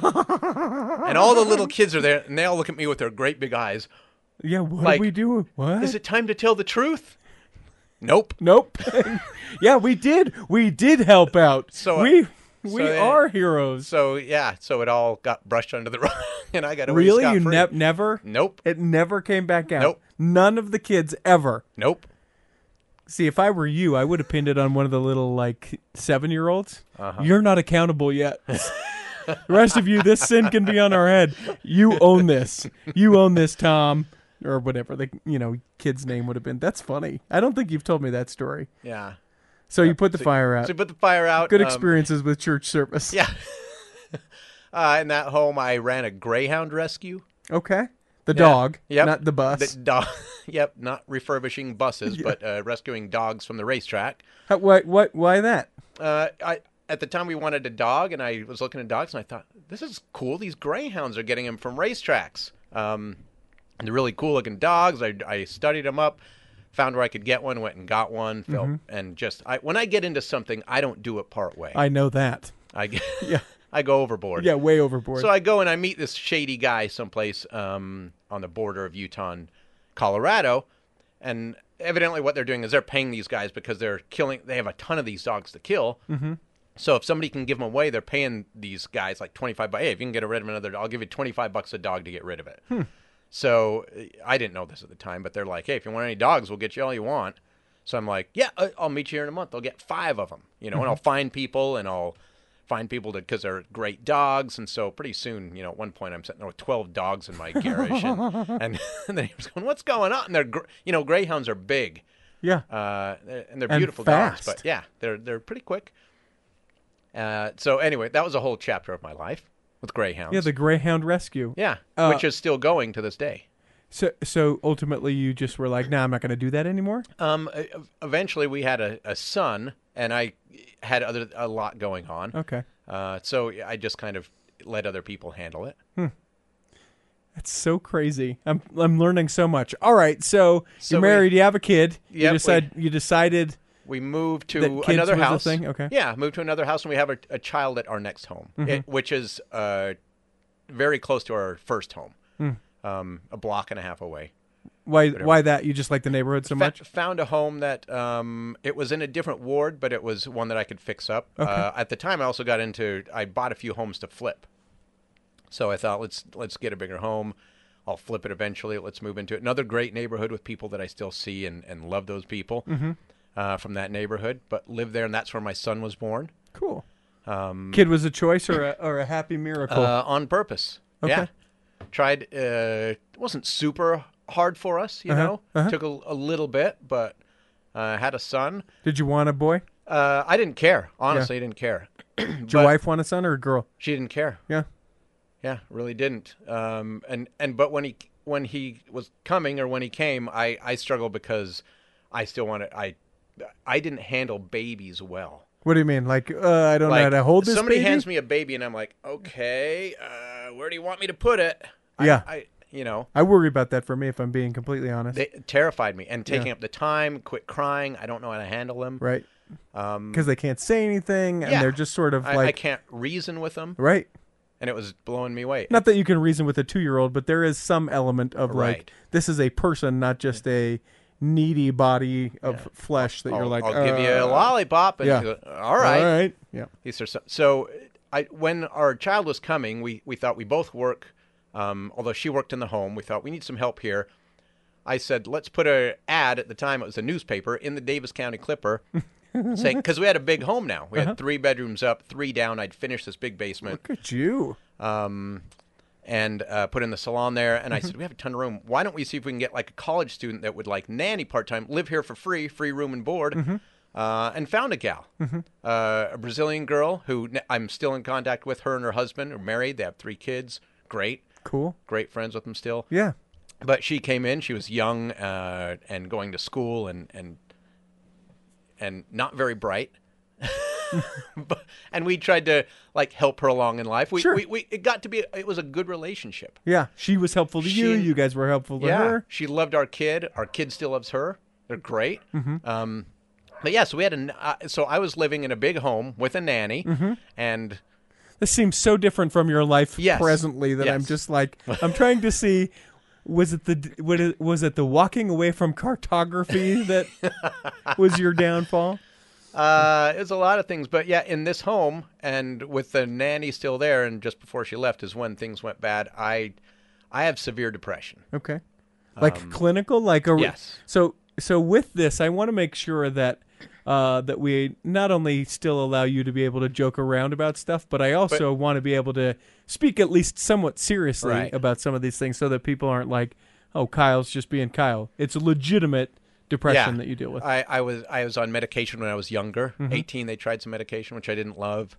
And all the little kids are there, and they all look at me with their great big eyes. Yeah, what Like, did we do? What? Is it time to tell the truth? Nope. Nope. Yeah, we did. We did help out. So, we so, are heroes. So, yeah, so it all got brushed under the rug, and I got away Really? You scot-free. never? Nope. It never came back out? Nope. None of the kids ever? Nope. See, if I were you, I would have pinned it on one of the little, 7-year-olds. You're not accountable yet. The rest of you, this sin can be on our head. You own this. You own this, Tom. Or whatever the kid's name would have been. That's funny. I don't think you've told me that story. Yeah. So you put the fire out. So put the fire out. Good experiences with church service. Yeah. In that home, I ran a Greyhound rescue. Okay. The dog, Yep. not the bus. The dog. Yep. Not refurbishing buses, but rescuing dogs from the racetrack. Why that? At the time, we wanted a dog, and I was looking at dogs, and I thought, this is cool. These Greyhounds are getting them from racetracks. And they're really cool-looking dogs. I studied them up, found where I could get one, went and got one, and when I get into something, I don't do it part way. I know that. I go overboard. Yeah, way overboard. So I go and I meet this shady guy someplace on the border of Utah and Colorado, and evidently what they're doing is they're paying these guys because they have a ton of these dogs to kill. Mm-hmm. So if somebody can give them away, they're paying these guys like $25. Hey, if you can get rid of another dog, I'll give you $25 a dog to get rid of it. So I didn't know this at the time, but they're like, hey, if you want any dogs, we'll get you all you want. So I'm like, yeah, I'll meet you here in a month. I'll get 5 of them, and I'll find people, and I'll find people because they're great dogs. And so pretty soon, at one point I'm sitting there with 12 dogs in my garage, and the neighbor's going, what's going on? And they're, Greyhounds are big. Yeah. And they're beautiful dogs, fast. but yeah, they're pretty quick. So anyway, that was a whole chapter of my life with Greyhounds. Yeah, the Greyhound rescue. Yeah, which is still going to this day. So ultimately you just were like, nah, I'm not going to do that anymore? Eventually we had a son, and I had a lot going on. Okay. So I just kind of let other people handle it. That's so crazy. I'm learning so much. All right, so you're married, you have a kid. Yep, you decided we moved to that kids another was a house. thing? Okay. Yeah, moved to another house, and we have a child at our next home, which is very close to our first home, a block and a half away. Why that? You just like the neighborhood so much? Found a home that it was in a different ward, but it was one that I could fix up. Okay. At the time, I bought a few homes to flip. So I thought, let's get a bigger home. I'll flip it eventually. Let's move into it. Another great neighborhood with people that I still see and love those people from that neighborhood, but live there, and that's where my son was born. Cool. Kid was a choice or a happy miracle? On purpose. Okay. Yeah. Tried. It wasn't super hard for us, you know. Took a little bit, but had a son. Did you want a boy? I didn't care. Honestly, I didn't care. Did your wife want a son or a girl? She didn't care. Yeah. Yeah, really didn't. But when he was coming, or when he came, I struggled because I still wanted. I didn't handle babies well. What do you mean? Like, I don't know how to hold this somebody baby? hands me a baby, and I'm like, okay, where do you want me to put it? Yeah. I worry about that for me, if I'm being completely honest. It terrified me. And taking up the time, quit crying. I don't know how to handle them. Right. Because they can't say anything, and they're just sort of I can't reason with them. Right. And it was blowing me away. Not that you can reason with a 2-year-old, but there is some element of Right. this is a person, not just a needy body of flesh that you're like, I'll give you a lollipop. And go, all right. All right. Yeah. These are so when our child was coming, we thought we both work. Although she worked in the home, we thought we need some help here. I said, let's put an ad, at the time it was a newspaper, in the Davis County Clipper, saying, because we had a big home now. We had 3 bedrooms up, 3 down. I'd finished this big basement. Look at you. And put in the salon there. And I said, we have a ton of room. Why don't we see if we can get like a college student that would like nanny part-time, live here for free room and board, and found a gal, a Brazilian girl who I'm still in contact with. Her and her husband are married. They have 3 kids. Great. Cool. Great friends with them still. Yeah. But she came in. She was young and going to school and not very bright. And we tried to like help her along in life. Sure. It was a good relationship. Yeah, she was helpful to you. You guys were helpful to her. She loved our kid. Our kid still loves her. They're great. Mm-hmm. But yeah, so we had so I was living in a big home with a nanny, Mm-hmm. and This seems so different from your life Yes. presently that I'm Yes. just like, I'm trying to see, was it the walking away from cartography that was your downfall? it's a lot of things. But yeah, in this home and with the nanny still there, and just before she left is when things went bad. I have severe depression. Okay. Like clinical, like a Yes. So with this, I want to make sure that that we not only still allow you to be able to joke around about stuff, but I also want to be able to speak at least somewhat seriously Right. about some of these things, so that people aren't like, "Oh, Kyle's just being Kyle." It's a legitimate depression that you deal with. I was on medication when I was younger. 18, they tried some medication which I didn't love.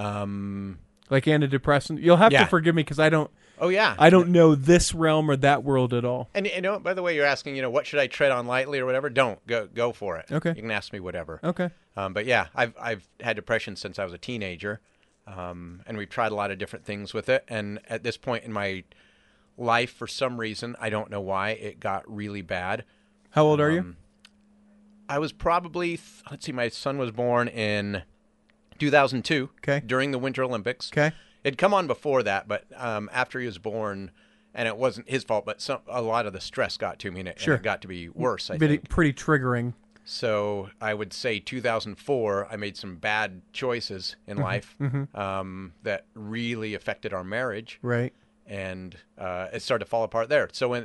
Like antidepressant. You'll have to Yeah. forgive me because I don't know this realm or that world at all. And by the way, you're asking, what should I tread on lightly or whatever? Don't go for it. Okay. You can ask me whatever. Okay. But yeah, I've had depression since I was a teenager, and we've tried a lot of different things with it. And at this point in my life, for some reason, I don't know why, it got really bad. How old are you? I was probably my son was born in 2002. Okay. During the Winter Olympics. Okay. It'd come on before that, but after he was born, and it wasn't his fault, but a lot of the stress got to me, and it got to be worse, I think. Pretty triggering. So I would say 2004, I made some bad choices in life that really affected our marriage, Right. and it started to fall apart there. So when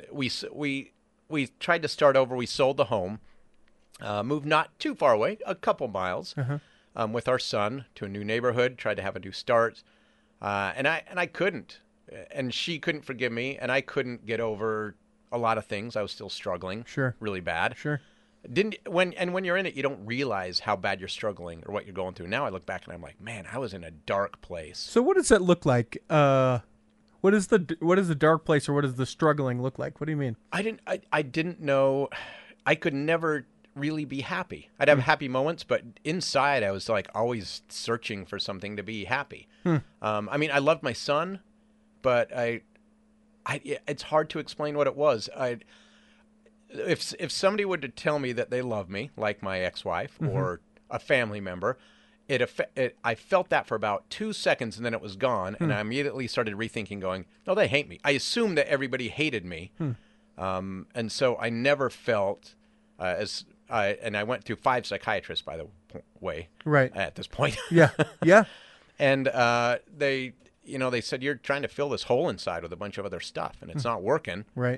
we tried to start over, we sold the home, moved not too far away, a couple miles, with our son to a new neighborhood, tried to have a new start. And I couldn't, and she couldn't forgive me, and I couldn't get over a lot of things. I was still struggling, really bad. Sure. When you're in it, you don't realize how bad you're struggling or what you're going through. Now I look back and I'm like, man, I was in a dark place. So what does that look like? What is the dark place, or what does the struggling look like? What do you mean? I didn't know. I could never really be happy. I'd have happy moments, but inside I was like always searching for something to be happy. I mean, I loved my son, but it's hard to explain what it was. If somebody were to tell me that they love me, like my ex-wife or a family member, I felt that for about 2 seconds, and then it was gone, and I immediately started rethinking, going, no, they hate me. I assumed that everybody hated me, and so I never felt and I went through 5 psychiatrists, by the way, Right. at this point. Yeah. Yeah. And they said, you're trying to fill this hole inside with a bunch of other stuff, and it's not working. Right.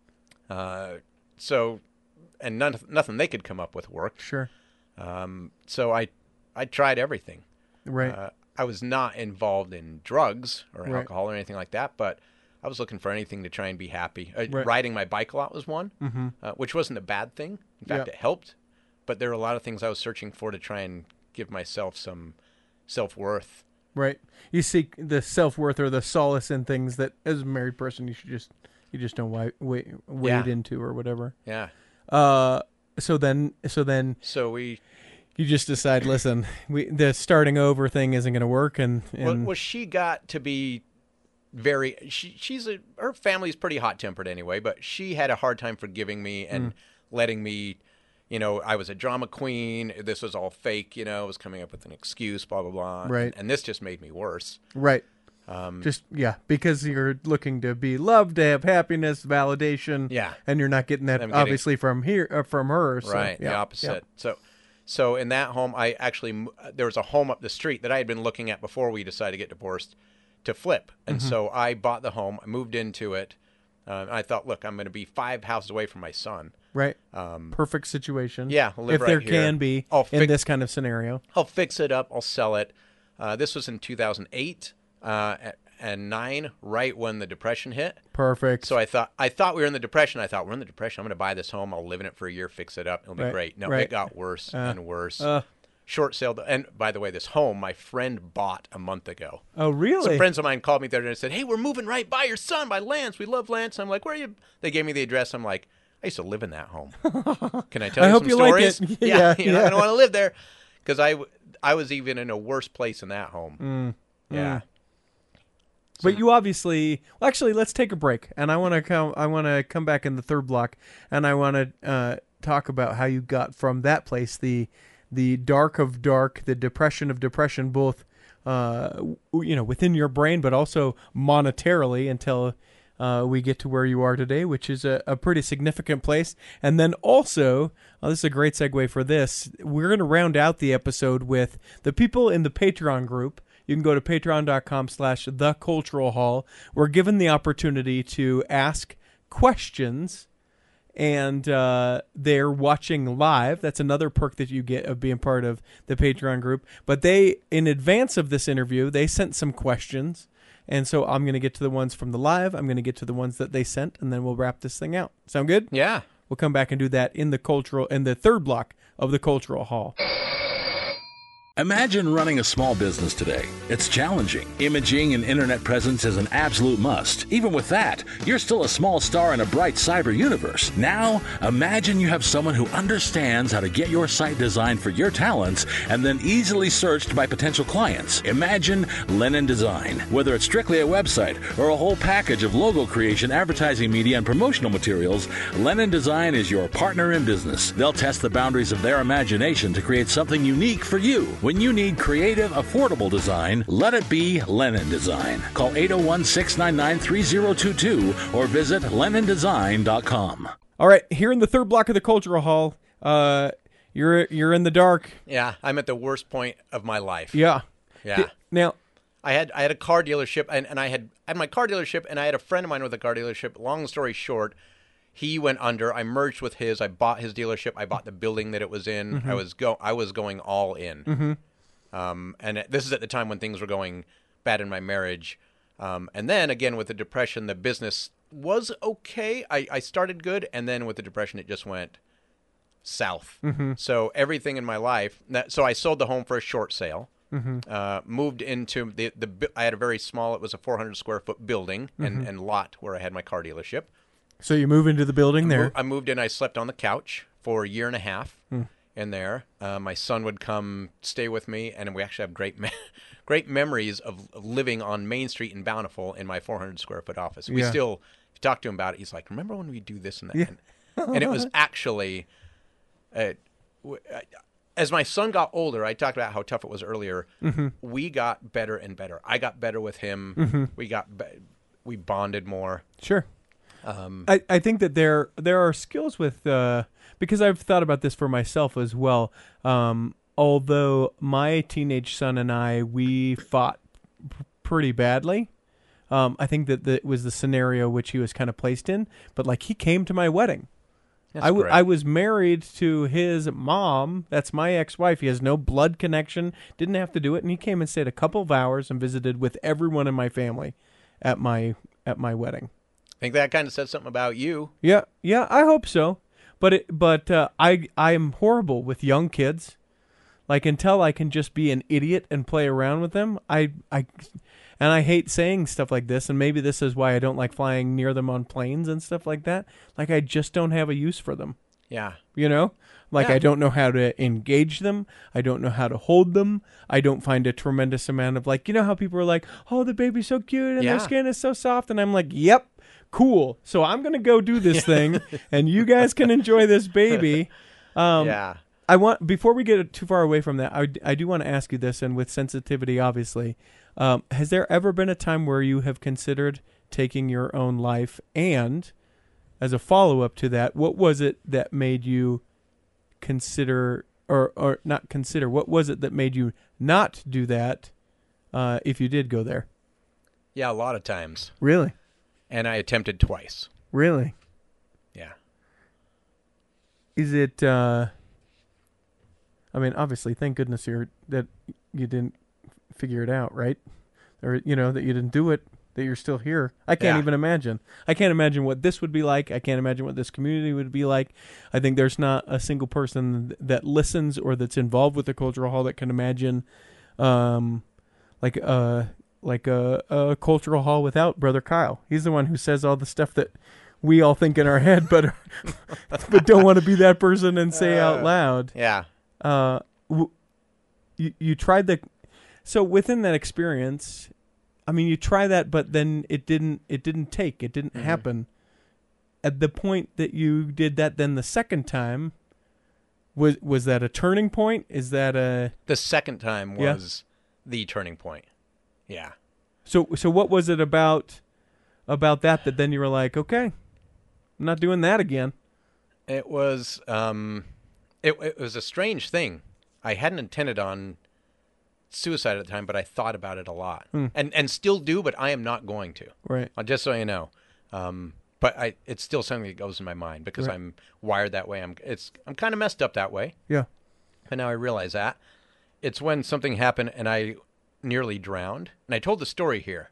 So, and nothing they could come up with worked. Sure. So I tried everything. Right. I was not involved in drugs or Right. alcohol or anything like that, but I was looking for anything to try and be happy. Right. Riding my bike a lot was one, which wasn't a bad thing. In fact, Yeah. it helped. But there were a lot of things I was searching for to try and give myself some self-worth. Right. You seek the self-worth or the solace in things that, as a married person, you just don't wade into or whatever. Yeah. So then So we... you just decide, listen, the starting over thing isn't going to work, and Well, she got to be very... her family's pretty hot-tempered anyway, but she had a hard time forgiving me and letting me... I was a drama queen. This was all fake, I was coming up with an excuse, blah, blah, blah. Right. And this just made me worse. right. Because you're looking to be loved, to have happiness, validation. Yeah. And you're not getting that obviously from her. So, Right, yeah, the opposite. So in that home, there was a home up the street that I had been looking at before we decided to get divorced to flip. And so I bought the home, I moved into it. And I thought, look, I'm going to be 5 houses away from my son. Right. Perfect situation. Yeah, I'll live if right there here. can be in this kind of scenario. I'll fix it up. I'll sell it. This was in 2008 and 9, right when the Depression hit. Perfect. So I thought we were in the Depression. I thought, we're in the Depression. I'm going to buy this home. I'll live in it for a year, fix it up. It'll be Right, great. No, right. it got worse and worse. Short sale. And by the way, this home my friend bought a month ago. Oh, really? Some friends of mine called me there and said, hey, we're moving right by your son, by Lance. We love Lance. I'm like, where are you? They gave me the address. I'm like, I used to live in that home. Can I tell you I hope some you stories? like it. Yeah, Yeah. I don't want to live there. Because I was even in a worse place in that home. Yeah. But you obviously, well, actually, let's take a break, and I want to come back in the third block, and I want to talk about how you got from that place, the dark of dark, the depression of depression, both within your brain, but also monetarily, until we get to where you are today, which is a pretty significant place. And then also, this is a great segue for this. We're going to round out the episode with the people in the Patreon group. You can go to patreon.com/theculturalhall. We're given the opportunity to ask questions, and they're watching live. That's another perk that you get of being part of the Patreon group. But they, in advance of this interview, they sent some questions, and so I'm going to get to the ones from the live. I'm going to get to the ones that they sent, and then we'll wrap this thing out. Sound good? Yeah. We'll come back and do that in the third block of the Cultural Hall. Imagine running a small business today. It's challenging. Imaging and internet presence is an absolute must. Even with that, you're still a small star in a bright cyber universe. Now, imagine you have someone who understands how to get your site designed for your talents and then easily searched by potential clients. Imagine Lennon Design. Whether it's strictly a website or a whole package of logo creation, advertising media, and promotional materials, Lennon Design is your partner in business. They'll test the boundaries of their imagination to create something unique for you. When you need creative, affordable design, let it be Lennon Design. Call 801-699-3022 or visit LennonDesign.com. All right, here in the third block of the Cultural Hall, you're in the dark. Yeah, I'm at the worst point of my life. Yeah. Yeah. Now, I had a car dealership, and I had my car dealership, and I had a friend of mine with a car dealership. Long story short, he went under. I merged with his. I bought his dealership. I bought the building that it was in. Mm-hmm. I was going all in. Mm-hmm. And this is at the time when things were going bad in my marriage. And then again with the depression, the business was okay. I started good, and then with the depression, it just went south. Mm-hmm. So everything in my life. So I sold the home for a short sale. Mm-hmm. Moved into I had a very small. It was a 400 square foot building and lot where I had my car dealership. So you move into the building there. I moved in. I slept on the couch for a year and a half in there. My son would come stay with me, and we actually have great memories of living on Main Street in Bountiful in my 400 square foot office. We still, if you talk to him about it, he's like, "Remember when we do this and that?" Yeah. And it was actually, as my son got older, I talked about how tough it was earlier. Mm-hmm. We got better and better. I got better with him. Mm-hmm. We bonded more. Sure. I think that there are skills with because I've thought about this for myself as well. Although my teenage son and we fought pretty badly. I think that it was the scenario which he was kind of placed in. But like he came to my wedding. I was married to his mom. That's my ex-wife. He has no blood connection. Didn't have to do it, and he came and stayed a couple of hours and visited with everyone in my family at my wedding. I think that kind of says something about you. Yeah, I hope so. But I am horrible with young kids. Like until I can just be an idiot and play around with them, I hate saying stuff like this, and maybe this is why I don't like flying near them on planes and stuff like that. Like I just don't have a use for them. Yeah. You know? Like Yeah. I don't know how to engage them. I don't know how to hold them. I don't find a tremendous amount of like, you know how people are like, "Oh, the baby's so cute and their skin is so soft," and I'm like, "Yep. Cool. So I'm going to go do this thing, and you guys can enjoy this baby." Yeah. Before we get too far away from that, I do want to ask you this, and with sensitivity, obviously, has there ever been a time where you have considered taking your own life? And as a follow-up to that, what was it that made you consider, or not consider, what was it that made you not do that if you did go there? Yeah, a lot of times. Really? And I attempted twice. Really? Yeah. Is it, I mean, obviously, thank goodness that you didn't figure it out, right? Or, that you didn't do it, that you're still here. I can't even imagine. I can't imagine what this would be like. I can't imagine what this community would be like. I think there's not a single person that listens or that's involved with the Cultural Hall that can imagine, like a Cultural Hall without Brother Kyle. He's the one who says all the stuff that we all think in our head, but don't want to be that person and say out loud. Yeah. you tried the. So within that experience, I mean, you try that, but then it didn't take. It didn't happen. At the point that you did that, then the second time, was that a turning point? Is that a The second time was the turning point. Yeah. So what was it about that then you were like, okay, I'm not doing that again? It was it was a strange thing. I hadn't intended on suicide at the time, but I thought about it a lot, and still do. But I am not going to. Right. Just so you know. But it's still something that goes in my mind because Right. I'm wired that way. I'm kind of messed up that way, Yeah. and now I realize that. It's when something happened and I nearly drowned, and I told the story here.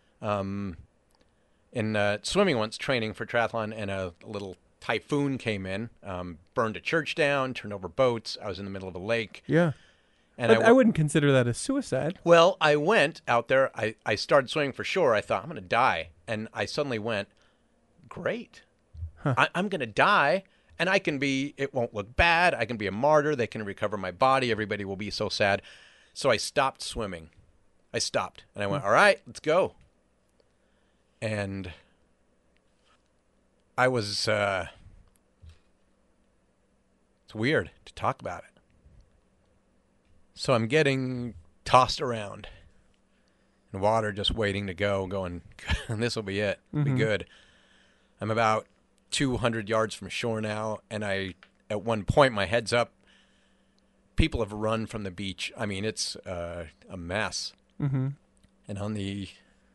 In swimming once, training for triathlon, and a little typhoon came in, burned a church down, turned over boats. I was in the middle of a lake. Yeah. And I wouldn't consider that a suicide. Well, I went out there. I started swimming for shore. I thought, I'm going to die. And I suddenly went, great. I'm going to die, and it won't look bad. I can be a martyr. They can recover my body. Everybody will be so sad. So I stopped swimming. I stopped, and I went, all right, let's go. And I was, it's weird to talk about it. So I'm getting tossed around in water, just waiting to go, going, this will be it. It'll be good. I'm about 200 yards from shore now, and at one point, my head's up. People have run from the beach. I mean, it's a mess. Mm-hmm. And on the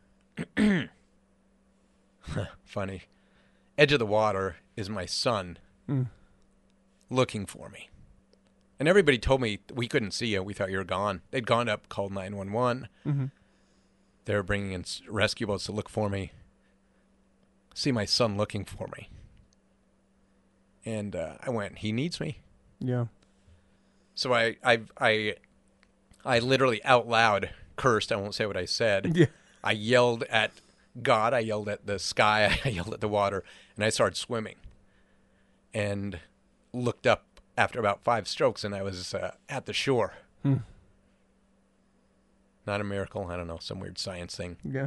funny edge of the water is my son looking for me. And everybody told me we couldn't see you. We thought you were gone. They'd gone up, called 911. They were bringing in rescue boats to look for me. See my son looking for me. And I went, he needs me. Yeah. So I literally out loud cursed. I won't say what I said. Yeah. I yelled at God. I yelled at the sky. I yelled at the water. And I started swimming. And looked up after about 5 strokes, and I was at the shore. Not a miracle. I don't know, some weird science thing. Yeah.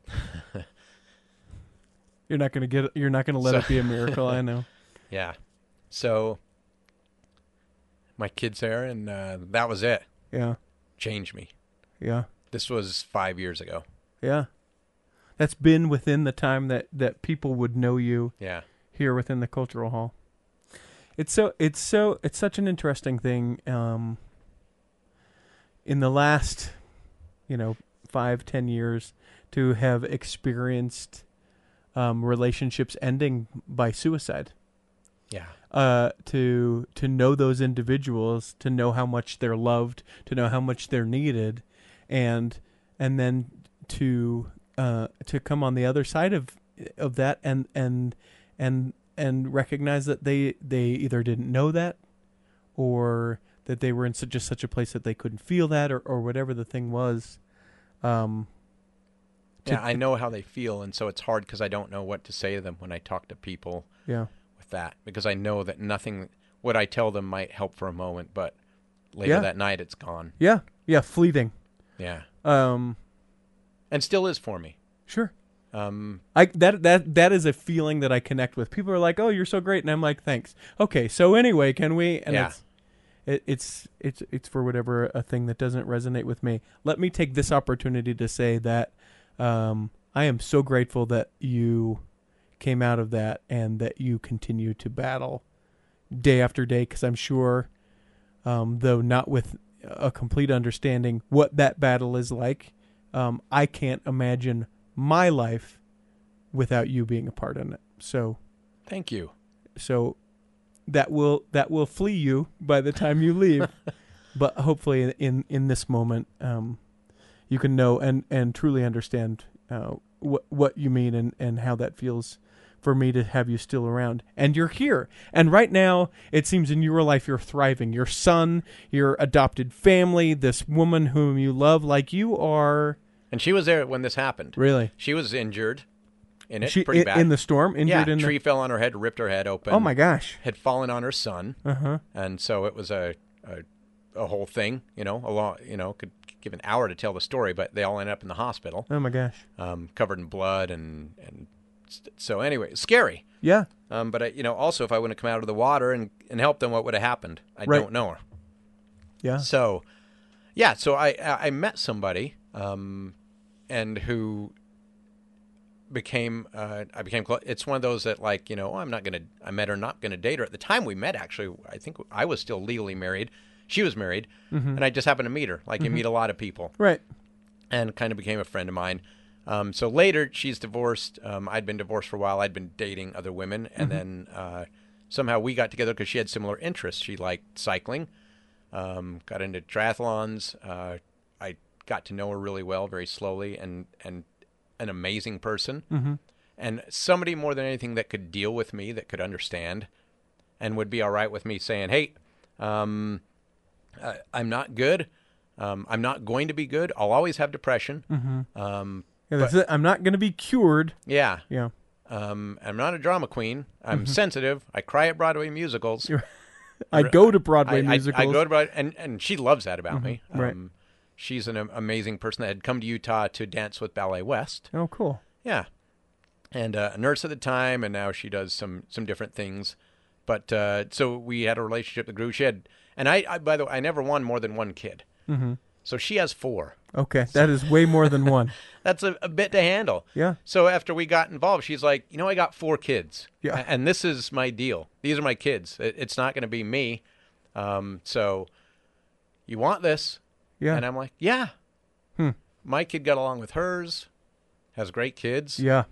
You're not gonna let it be a miracle. I know. Yeah. So my kid's there, and that was it. Yeah. Changed me. Yeah. This was 5 years ago. Yeah. That's been within the time that people would know you. Yeah. Here within the Cultural Hall. It's such an interesting thing. In the last, 5-10 years, to have experienced relationships ending by suicide. Yeah. To know those individuals, to know how much they're loved, to know how much they're needed, and then to come on the other side of that and recognize that they either didn't know that, or that they were in such a place that they couldn't feel that, or whatever the thing was. Yeah, I know how they feel, and so it's hard because I don't know what to say to them when I talk to people. Yeah. With that, because I know that nothing what I tell them might help for a moment, but later that night it's gone. Yeah. Yeah. Fleeting. Yeah. And still is for me. Sure. That is a feeling that I connect with. People are like, "Oh, you're so great," and I'm like, "Thanks." Okay, so anyway, can we? And yeah. It's for whatever a thing that doesn't resonate with me. Let me take this opportunity to say that I am so grateful that you came out of that and that you continue to battle day after day, because I'm sure, though not with a complete understanding what that battle is like, I can't imagine my life without you being a part in it. So thank you. So that will flee you by the time you leave. But hopefully in this moment, you can know and truly understand what you mean and how that feels for me to have you still around. And you're here. And right now, it seems in your life you're thriving. Your son, your adopted family, this woman whom you love, like you are. And she was there when this happened. Really? She was injured in it, pretty bad. In the storm? Injured in tree fell on her head, ripped her head open. Oh, my gosh. Had fallen on her son. Uh-huh. And so it was a a whole thing, could give an hour to tell the story, but they all end up in the hospital, Oh my gosh. covered in blood. And so anyway, scary. Yeah. But also if I wouldn't have come out of the water and helped them, what would have happened? I Right. don't know. Yeah. So, yeah, so I met somebody, and who I became close. It's one of those that I met her, not going to date her. At the time we met, actually, I think I was still legally married. She was married, and I just happened to meet her. Like you meet a lot of people, Right. and kind of became a friend of mine. So later, she's divorced. I'd been divorced for a while. I'd been dating other women, and then somehow we got together because she had similar interests. She liked cycling, got into triathlons. I got to know her really well, very slowly, and an amazing person, and somebody more than anything that could deal with me, that could understand, and would be all right with me saying, "Hey, I'm not good. I'm not going to be good. I'll always have depression. Yeah, that's it. I'm not going to be cured. Yeah. Yeah. I'm not a drama queen. I'm sensitive. I cry at Broadway musicals. I go to Broadway I musicals. go to Broadway, and she loves that about me. Right. She's an amazing person that had come to Utah to dance with Ballet West. Oh, cool. Yeah. And a nurse at the time, and now she does some different things. But so we had a relationship that grew. She had, and I by the way, I never won more than one kid. So she has 4. Okay, that is way more than one. That's a bit to handle. Yeah. So after we got involved, she's like, I got 4 kids. Yeah. And this is my deal. These are my kids. It's not going to be me. So you want this? Yeah. And I'm like, yeah. My kid got along with hers, has great kids. Yeah.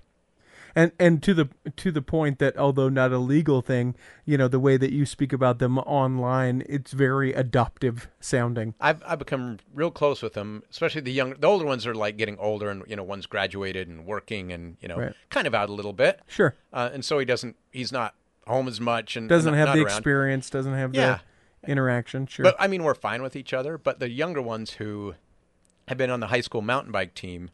And to the point that, although not a legal thing, the way that you speak about them online, it's very adoptive sounding. I've become real close with them, especially the older ones are like getting older, and one's graduated and working, and Right. kind of out a little bit. Sure. And so he's not home as much, and Doesn't have not the around. experience, doesn't have Yeah. the interaction. Sure. But I mean, we're fine with each other. But the younger ones who have been on the high school mountain bike team,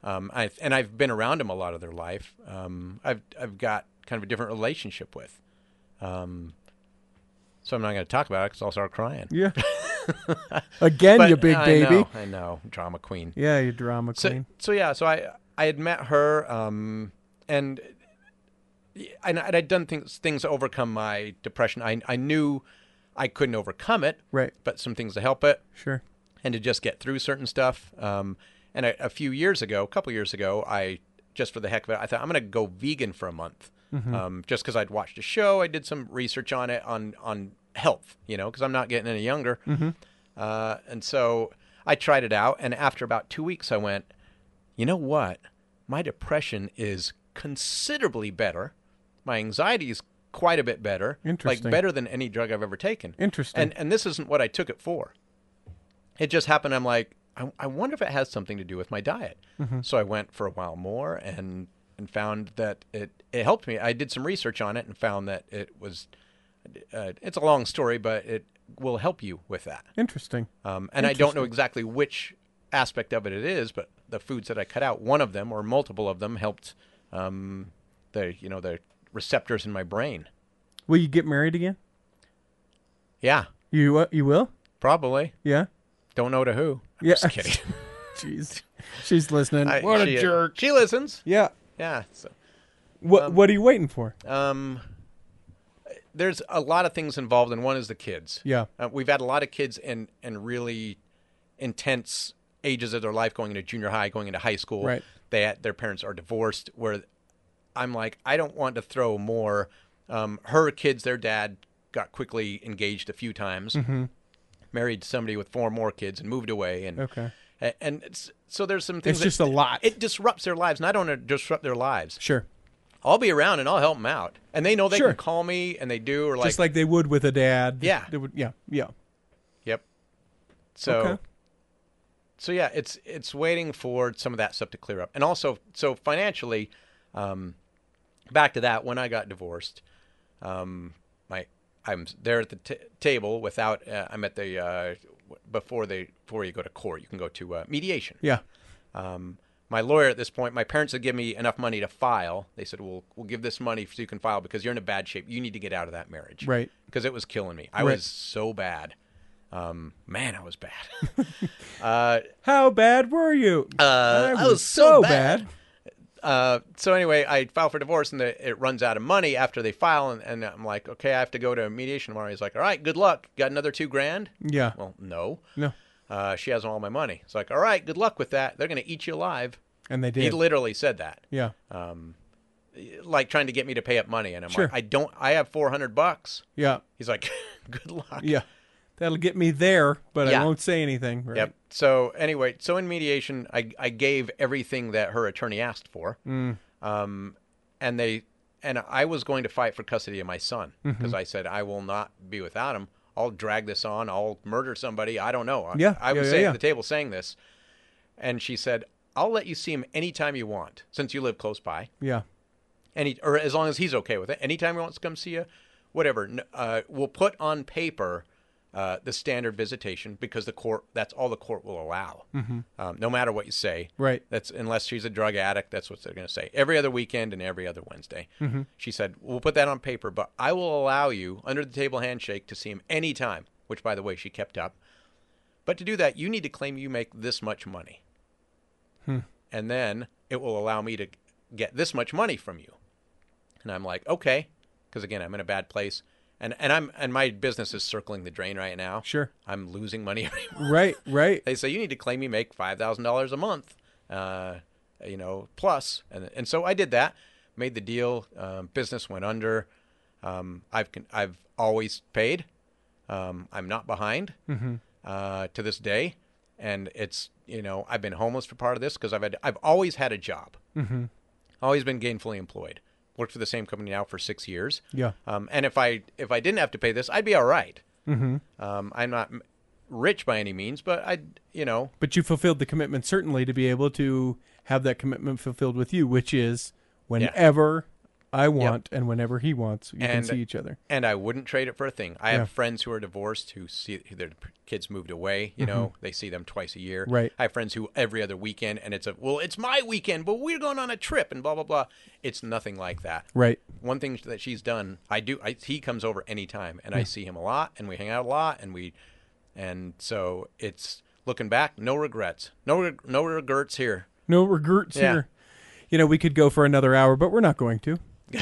I've been around them a lot of their life. I've got kind of a different relationship with. So I'm not going to talk about it because I'll start crying. Yeah. Again, But you big baby. I know, drama queen. Yeah, you drama queen. So I had met her, and I'd done things to overcome my depression. I knew I couldn't overcome it, Right. but some things to help it. Sure. And to just get through certain stuff. And a couple years ago, I, just for the heck of it, I thought I'm going to go vegan for a month. Just because I'd watched a show. I did some research on it, on health, because I'm not getting any younger. And so I tried it out. And after about 2 weeks, I went, you know what? My depression is considerably better. My anxiety is quite a bit better. Interesting. Like better than any drug I've ever taken. Interesting. And this isn't what I took it for. It just happened. I'm like, I wonder if it has something to do with my diet. So I went for a while more and found that it helped me. I did some research on it and found that it was, it's a long story, but it will help you with that. Interesting. And I don't know exactly which aspect of it is, but the foods that I cut out, one of them or multiple of them helped the receptors in my brain. Will you get married again? Yeah, You will? probably. Yeah. Don't know to who. I'm Yeah. just kidding. Jeez. She's listening. What a She- jerk. She listens. Yeah. Yeah. So, What are you waiting for? there's a lot of things involved, and one is the kids. Yeah. We've had a lot of kids in really intense ages of their life, going into junior high, going into high school. Right. Their parents are divorced, where I'm like, I don't want to throw more. Her kids, their dad got quickly engaged a few times, married somebody with 4 more kids, and moved away. And Okay. So there's some things. It's just a lot. It disrupts their lives, and I don't want to disrupt their lives. Sure. I'll be around and I'll help them out, and they know they Sure. can call me, and they do, or Just like they would with a dad. Yeah. They would. Yeah. Yeah. Yep. So, Okay. so yeah, it's waiting for some of that stuff to clear up, and also, so financially, back to that. When I got divorced, I'm there at the table without. I'm at the before you go to court, you can go to mediation. Yeah. My lawyer at this point, my parents had given me enough money to file. They said, we'll give this money so you can file because you're in a bad shape. You need to get out of that marriage. Right. Because it was killing me. I Right. was so bad. Man, I was bad. How bad were you? I was so bad. So anyway, I filed for divorce, and it runs out of money after they file, and I'm like, okay, I have to go to mediation tomorrow. He's like, all right, good luck. Got another $2,000? Yeah. Well, no. No. She has all my money. It's like, all right, good luck with that. They're going to eat you alive. And they did. He literally said that. Yeah. Like trying to get me to pay up money, and I'm Sure. like, I have $400. Yeah. He's like, good luck. Yeah. That'll get me there, but I Yeah. won't say anything. Right? Yep. So anyway, in mediation, I gave everything that her attorney asked for, and I was going to fight for custody of my son because I said I will not be without him. I'll drag this on. I'll murder somebody. I don't know. Yeah. I was Yeah, sitting yeah. at the table saying this, and she said, "I'll let you see him anytime you want, since you live close by, Yeah. or as long as he's okay with it. Anytime he wants to come see you, whatever. We'll put on paper." The standard visitation, because that's all the court will allow. No matter what you say. Right. That's unless she's a drug addict, that's what they're going to say. Every other weekend and every other Wednesday. She said, we'll put that on paper, but I will allow you, under the table handshake, to see him anytime, which, by the way, she kept up. But to do that, you need to claim you make this much money. And then it will allow me to get this much money from you. And I'm like, okay, because, again, I'm in a bad place. And my business is circling the drain right now. Sure. I'm losing money every month. Right. They say you need to claim you make $5,000 a month, plus. And so I did that, made the deal. Business went under. I've always paid. I'm not behind to this day, and it's I've been homeless for part of this because I've always had a job. Always been gainfully employed. Worked for the same company now for 6 years. Yeah. And if I didn't have to pay this, I'd be all right. I'm not rich by any means, but But you fulfilled the commitment, certainly, to be able to have that commitment fulfilled with you, which is whenever I want and whenever he wants, you can see each other. And I wouldn't trade it for a thing. I have friends who are divorced who see their kids moved away. They see them twice a year. Right. I have friends who every other weekend, and it's it's my weekend, but we're going on a trip and blah, blah, blah. It's nothing like that. Right. One thing that she's done, he comes over anytime, and I see him a lot, and we hang out a lot, and so it's, looking back, no regrets. No regrets here. No regrets here. We could go for another hour, but we're not going to.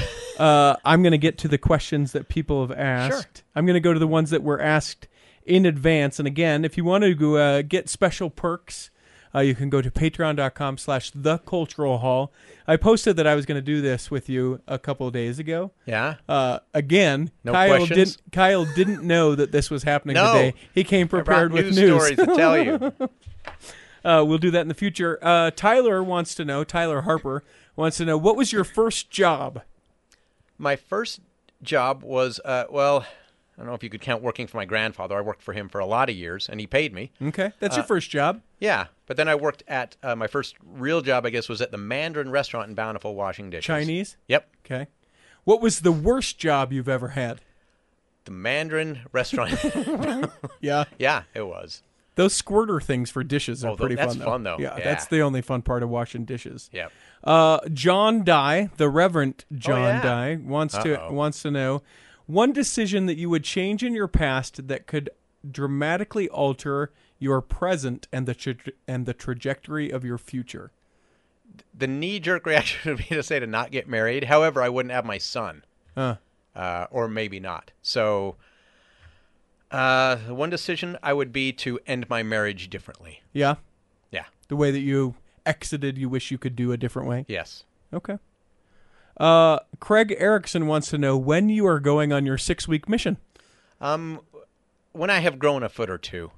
I'm going to get to the questions that people have asked. Sure. I'm going to go to the ones that were asked in advance. And again, if you want to get special perks, you can go to patreon.com/theculturalhall. I posted that I was going to do this with you a couple of days ago. Yeah. Again, No questions? Kyle didn't know that this was happening today. He came prepared with news stories to tell you. We'll do that in the future. Tyler Harper wants to know, what was your first job? My first job was, I don't know if you could count working for my grandfather. I worked for him for a lot of years, and he paid me. Okay, that's your first job. Yeah, but then I worked at, my first real job, I guess, was at the Mandarin restaurant in Bountiful, washing dishes. Chinese? Yep. Okay. What was the worst job you've ever had? The Mandarin restaurant. Yeah. Yeah, it was. Those squirter things for dishes are pretty that's fun, fun, though. Yeah, Yeah. that's the only fun part of washing dishes. Yep. John Dye, the Reverend John yeah. Dye, wants to know one decision that you would change in your past that could dramatically alter your present and the trajectory of your future. The knee-jerk reaction would be to say to not get married. However, I wouldn't have my son. Or maybe not. So the one decision I would be to end my marriage differently. Yeah? Yeah. The way that you exited, you wish you could do a different way? Yes. Okay. Craig Erickson wants to know when you are going on your 6-week mission. When I have grown a foot or two.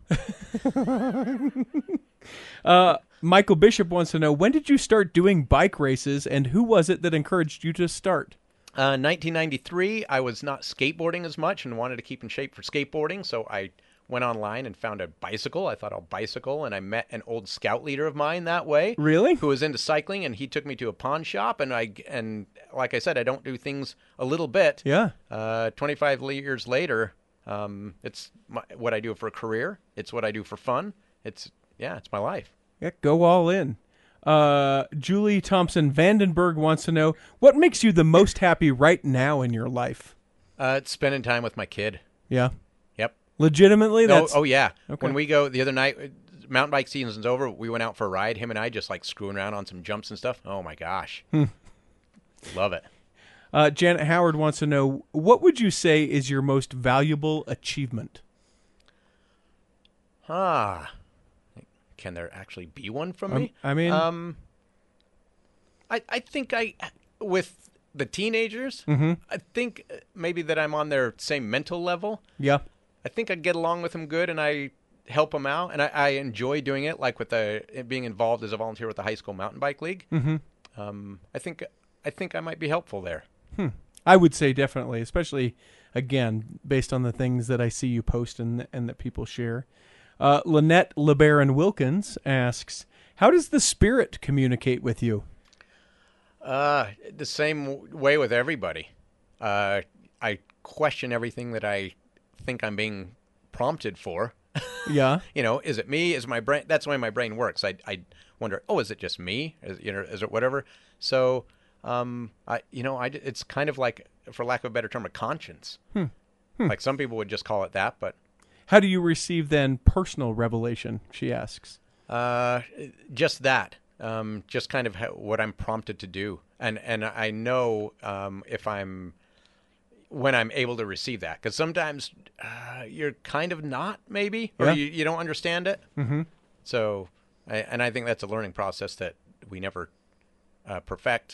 Michael Bishop wants to know, when did you start doing bike races, and who was it that encouraged you to start? 1993, I was not skateboarding as much and wanted to keep in shape for skateboarding, so I went online and found a bicycle. I thought I'll bicycle, and I met an old scout leader of mine that way. Really? Who was into cycling, and he took me to a pawn shop, and like I said, I don't do things a little bit. Yeah. 25 years later, it's what I do for a career. It's what I do for fun. It's my life. Yeah, go all in. Julie Thompson Vandenberg wants to know, what makes you the most happy right now in your life? It's spending time with my kid. Yeah. Yep. Legitimately, that's Yeah. Okay. When we go the other night, mountain bike season's over. We went out for a ride. Him and I just like screwing around on some jumps and stuff. Oh my gosh, love it. Janet Howard wants to know, what would you say is your most valuable achievement? Can there actually be one from me? I mean, I think with the teenagers, Mm-hmm. I think maybe that I'm on their same mental level. yeah. I think I get along with them good, and I help them out, and I enjoy doing it, like with being involved as a volunteer with the high school mountain bike league. Mm-hmm. I think I might be helpful there. I would say definitely, especially, again, based on the things that I see you post and that people share. Lynette LeBaron Wilkins asks, how does the spirit communicate with you? The same way with everybody. I question everything that I think I'm being prompted for. Yeah. Is it me? Is my brain? That's the way my brain works. I wonder, is it just me? Is it whatever? So, it's kind of like, for lack of a better term, a conscience. Like some people would just call it that, but How do you receive then personal revelation, she asks. just that. Just kind of what I'm prompted to do, and I know when I'm able to receive that, because sometimes you're kind of not, maybe, or Yeah. you don't understand it. Mm-hmm. So, I think that's a learning process that we never perfect.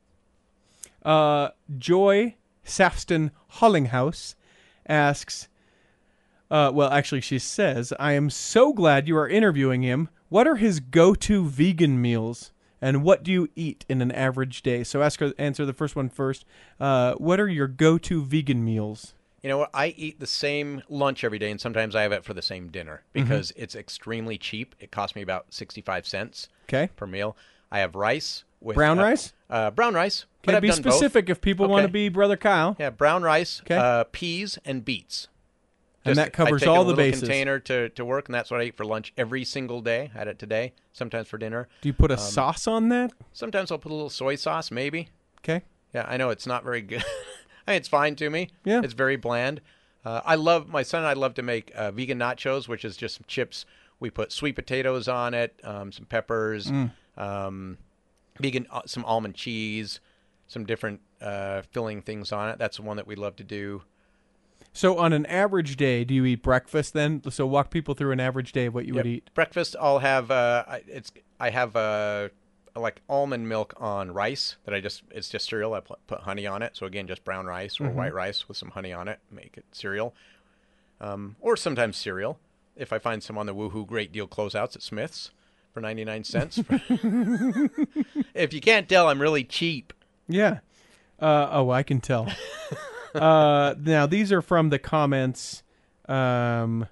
Joy Safston Hollinghouse asks, actually she says, I am so glad you are interviewing him. What are his go-to vegan meals, and what do you eat in an average day? So answer the first one first. What are your go-to vegan meals? You know what? I eat the same lunch every day, and sometimes I have it for the same dinner because it's extremely cheap. It costs me about 65 cents Okay. per meal. I have rice with Brown rice? Brown rice. But Can I've be done specific if people want to Okay. be Brother Kyle. both. Yeah, brown rice, Okay. peas, and beets. And that covers I take all a the little bases. container to work, and that's what I eat for lunch every single day. Had it today, sometimes for dinner. Do you put a sauce on that? Sometimes I'll put a little soy sauce, maybe. Okay. Yeah, I know it's not very good. I mean, it's fine to me. Yeah. It's very bland. My son and I love to make vegan nachos, which is just some chips. We put sweet potatoes on it, some peppers, vegan, some almond cheese, some different filling things on it. That's the one that we love to do. So on an average day, do you eat breakfast then? So walk people through an average day of what you would eat. Breakfast, I'll have I have like almond milk on rice that it's just cereal. I put honey on it. So again, just brown rice or white rice with some honey on it, make it cereal. Or sometimes cereal if I find some on the Woohoo Great Deal closeouts at Smith's for 99 cents. If you can't tell, I'm really cheap. Yeah. I can tell. Now, these are from the comments from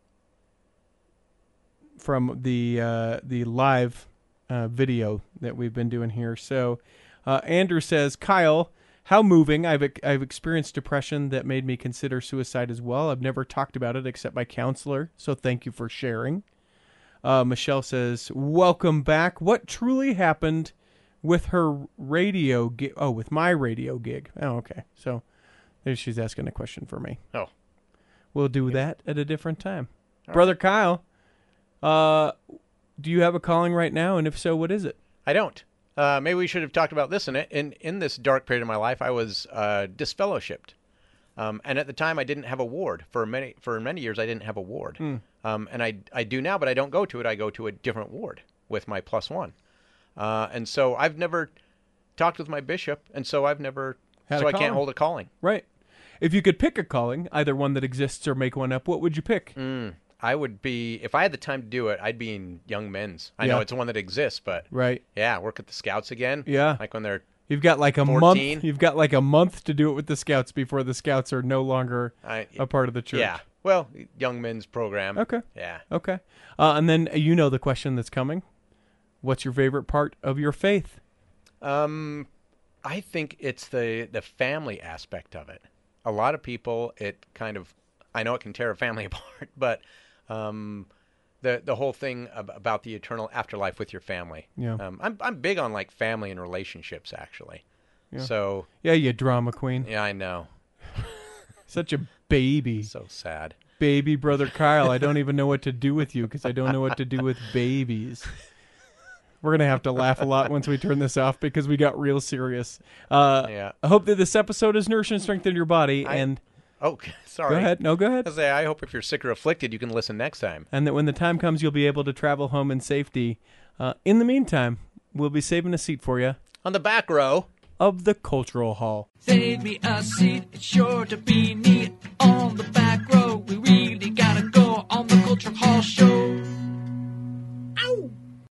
the live video that we've been doing here. So Andrew says, Kyle, how moving. I've experienced depression that made me consider suicide as well. I've never talked about it except my counselor, so thank you for sharing. Michelle says, welcome back. What truly happened with her radio gig? Oh, with my radio gig. Oh, okay. So there she's asking a question for me. Oh. We'll do that at a different time. Brother Kyle, do you have a calling right now? And if so, what is it? I don't. Maybe we should have talked about this in this dark period of my life. I was disfellowshipped, and at the time I didn't have a ward. For many years I didn't have a ward, and I do now, but I don't go to it. I go to a different ward with my +1, and so I've never talked with my bishop, and so I've never Had so a I can't calling. hold a calling. Right. If you could pick a calling, either one that exists or make one up, what would you pick? I would be, if I had the time to do it, I'd be in Young Men's. I Yeah. know it's one that exists, but Right. yeah, work at the Scouts again. Yeah. Like when they're You've got like a 14. month. You've got like a month to do it with the Scouts before the Scouts are no longer a part of the church. Yeah. Well, Young Men's program. Okay. Yeah. Okay. And then you know the question that's coming. What's your favorite part of your faith? I think it's the family aspect of it. A lot of people, I know it can tear a family apart, but the whole thing about the eternal afterlife with your family. Yeah. I'm big on like family and relationships actually. Yeah. So Yeah, you drama queen. yeah, I know. Such a baby. So sad. baby brother Kyle, I don't even know what to do with you because I don't know what to do with babies. We're going to have to laugh a lot once we turn this off because we got real serious. I hope that this episode has nourished and strengthened your body. Oh, sorry. Go ahead. No, go ahead. I hope if you're sick or afflicted, you can listen next time. And that when the time comes, you'll be able to travel home in safety. In the meantime, we'll be saving a seat for you. On the back row of the Cultural Hall. Save me a seat, it's sure to be neat.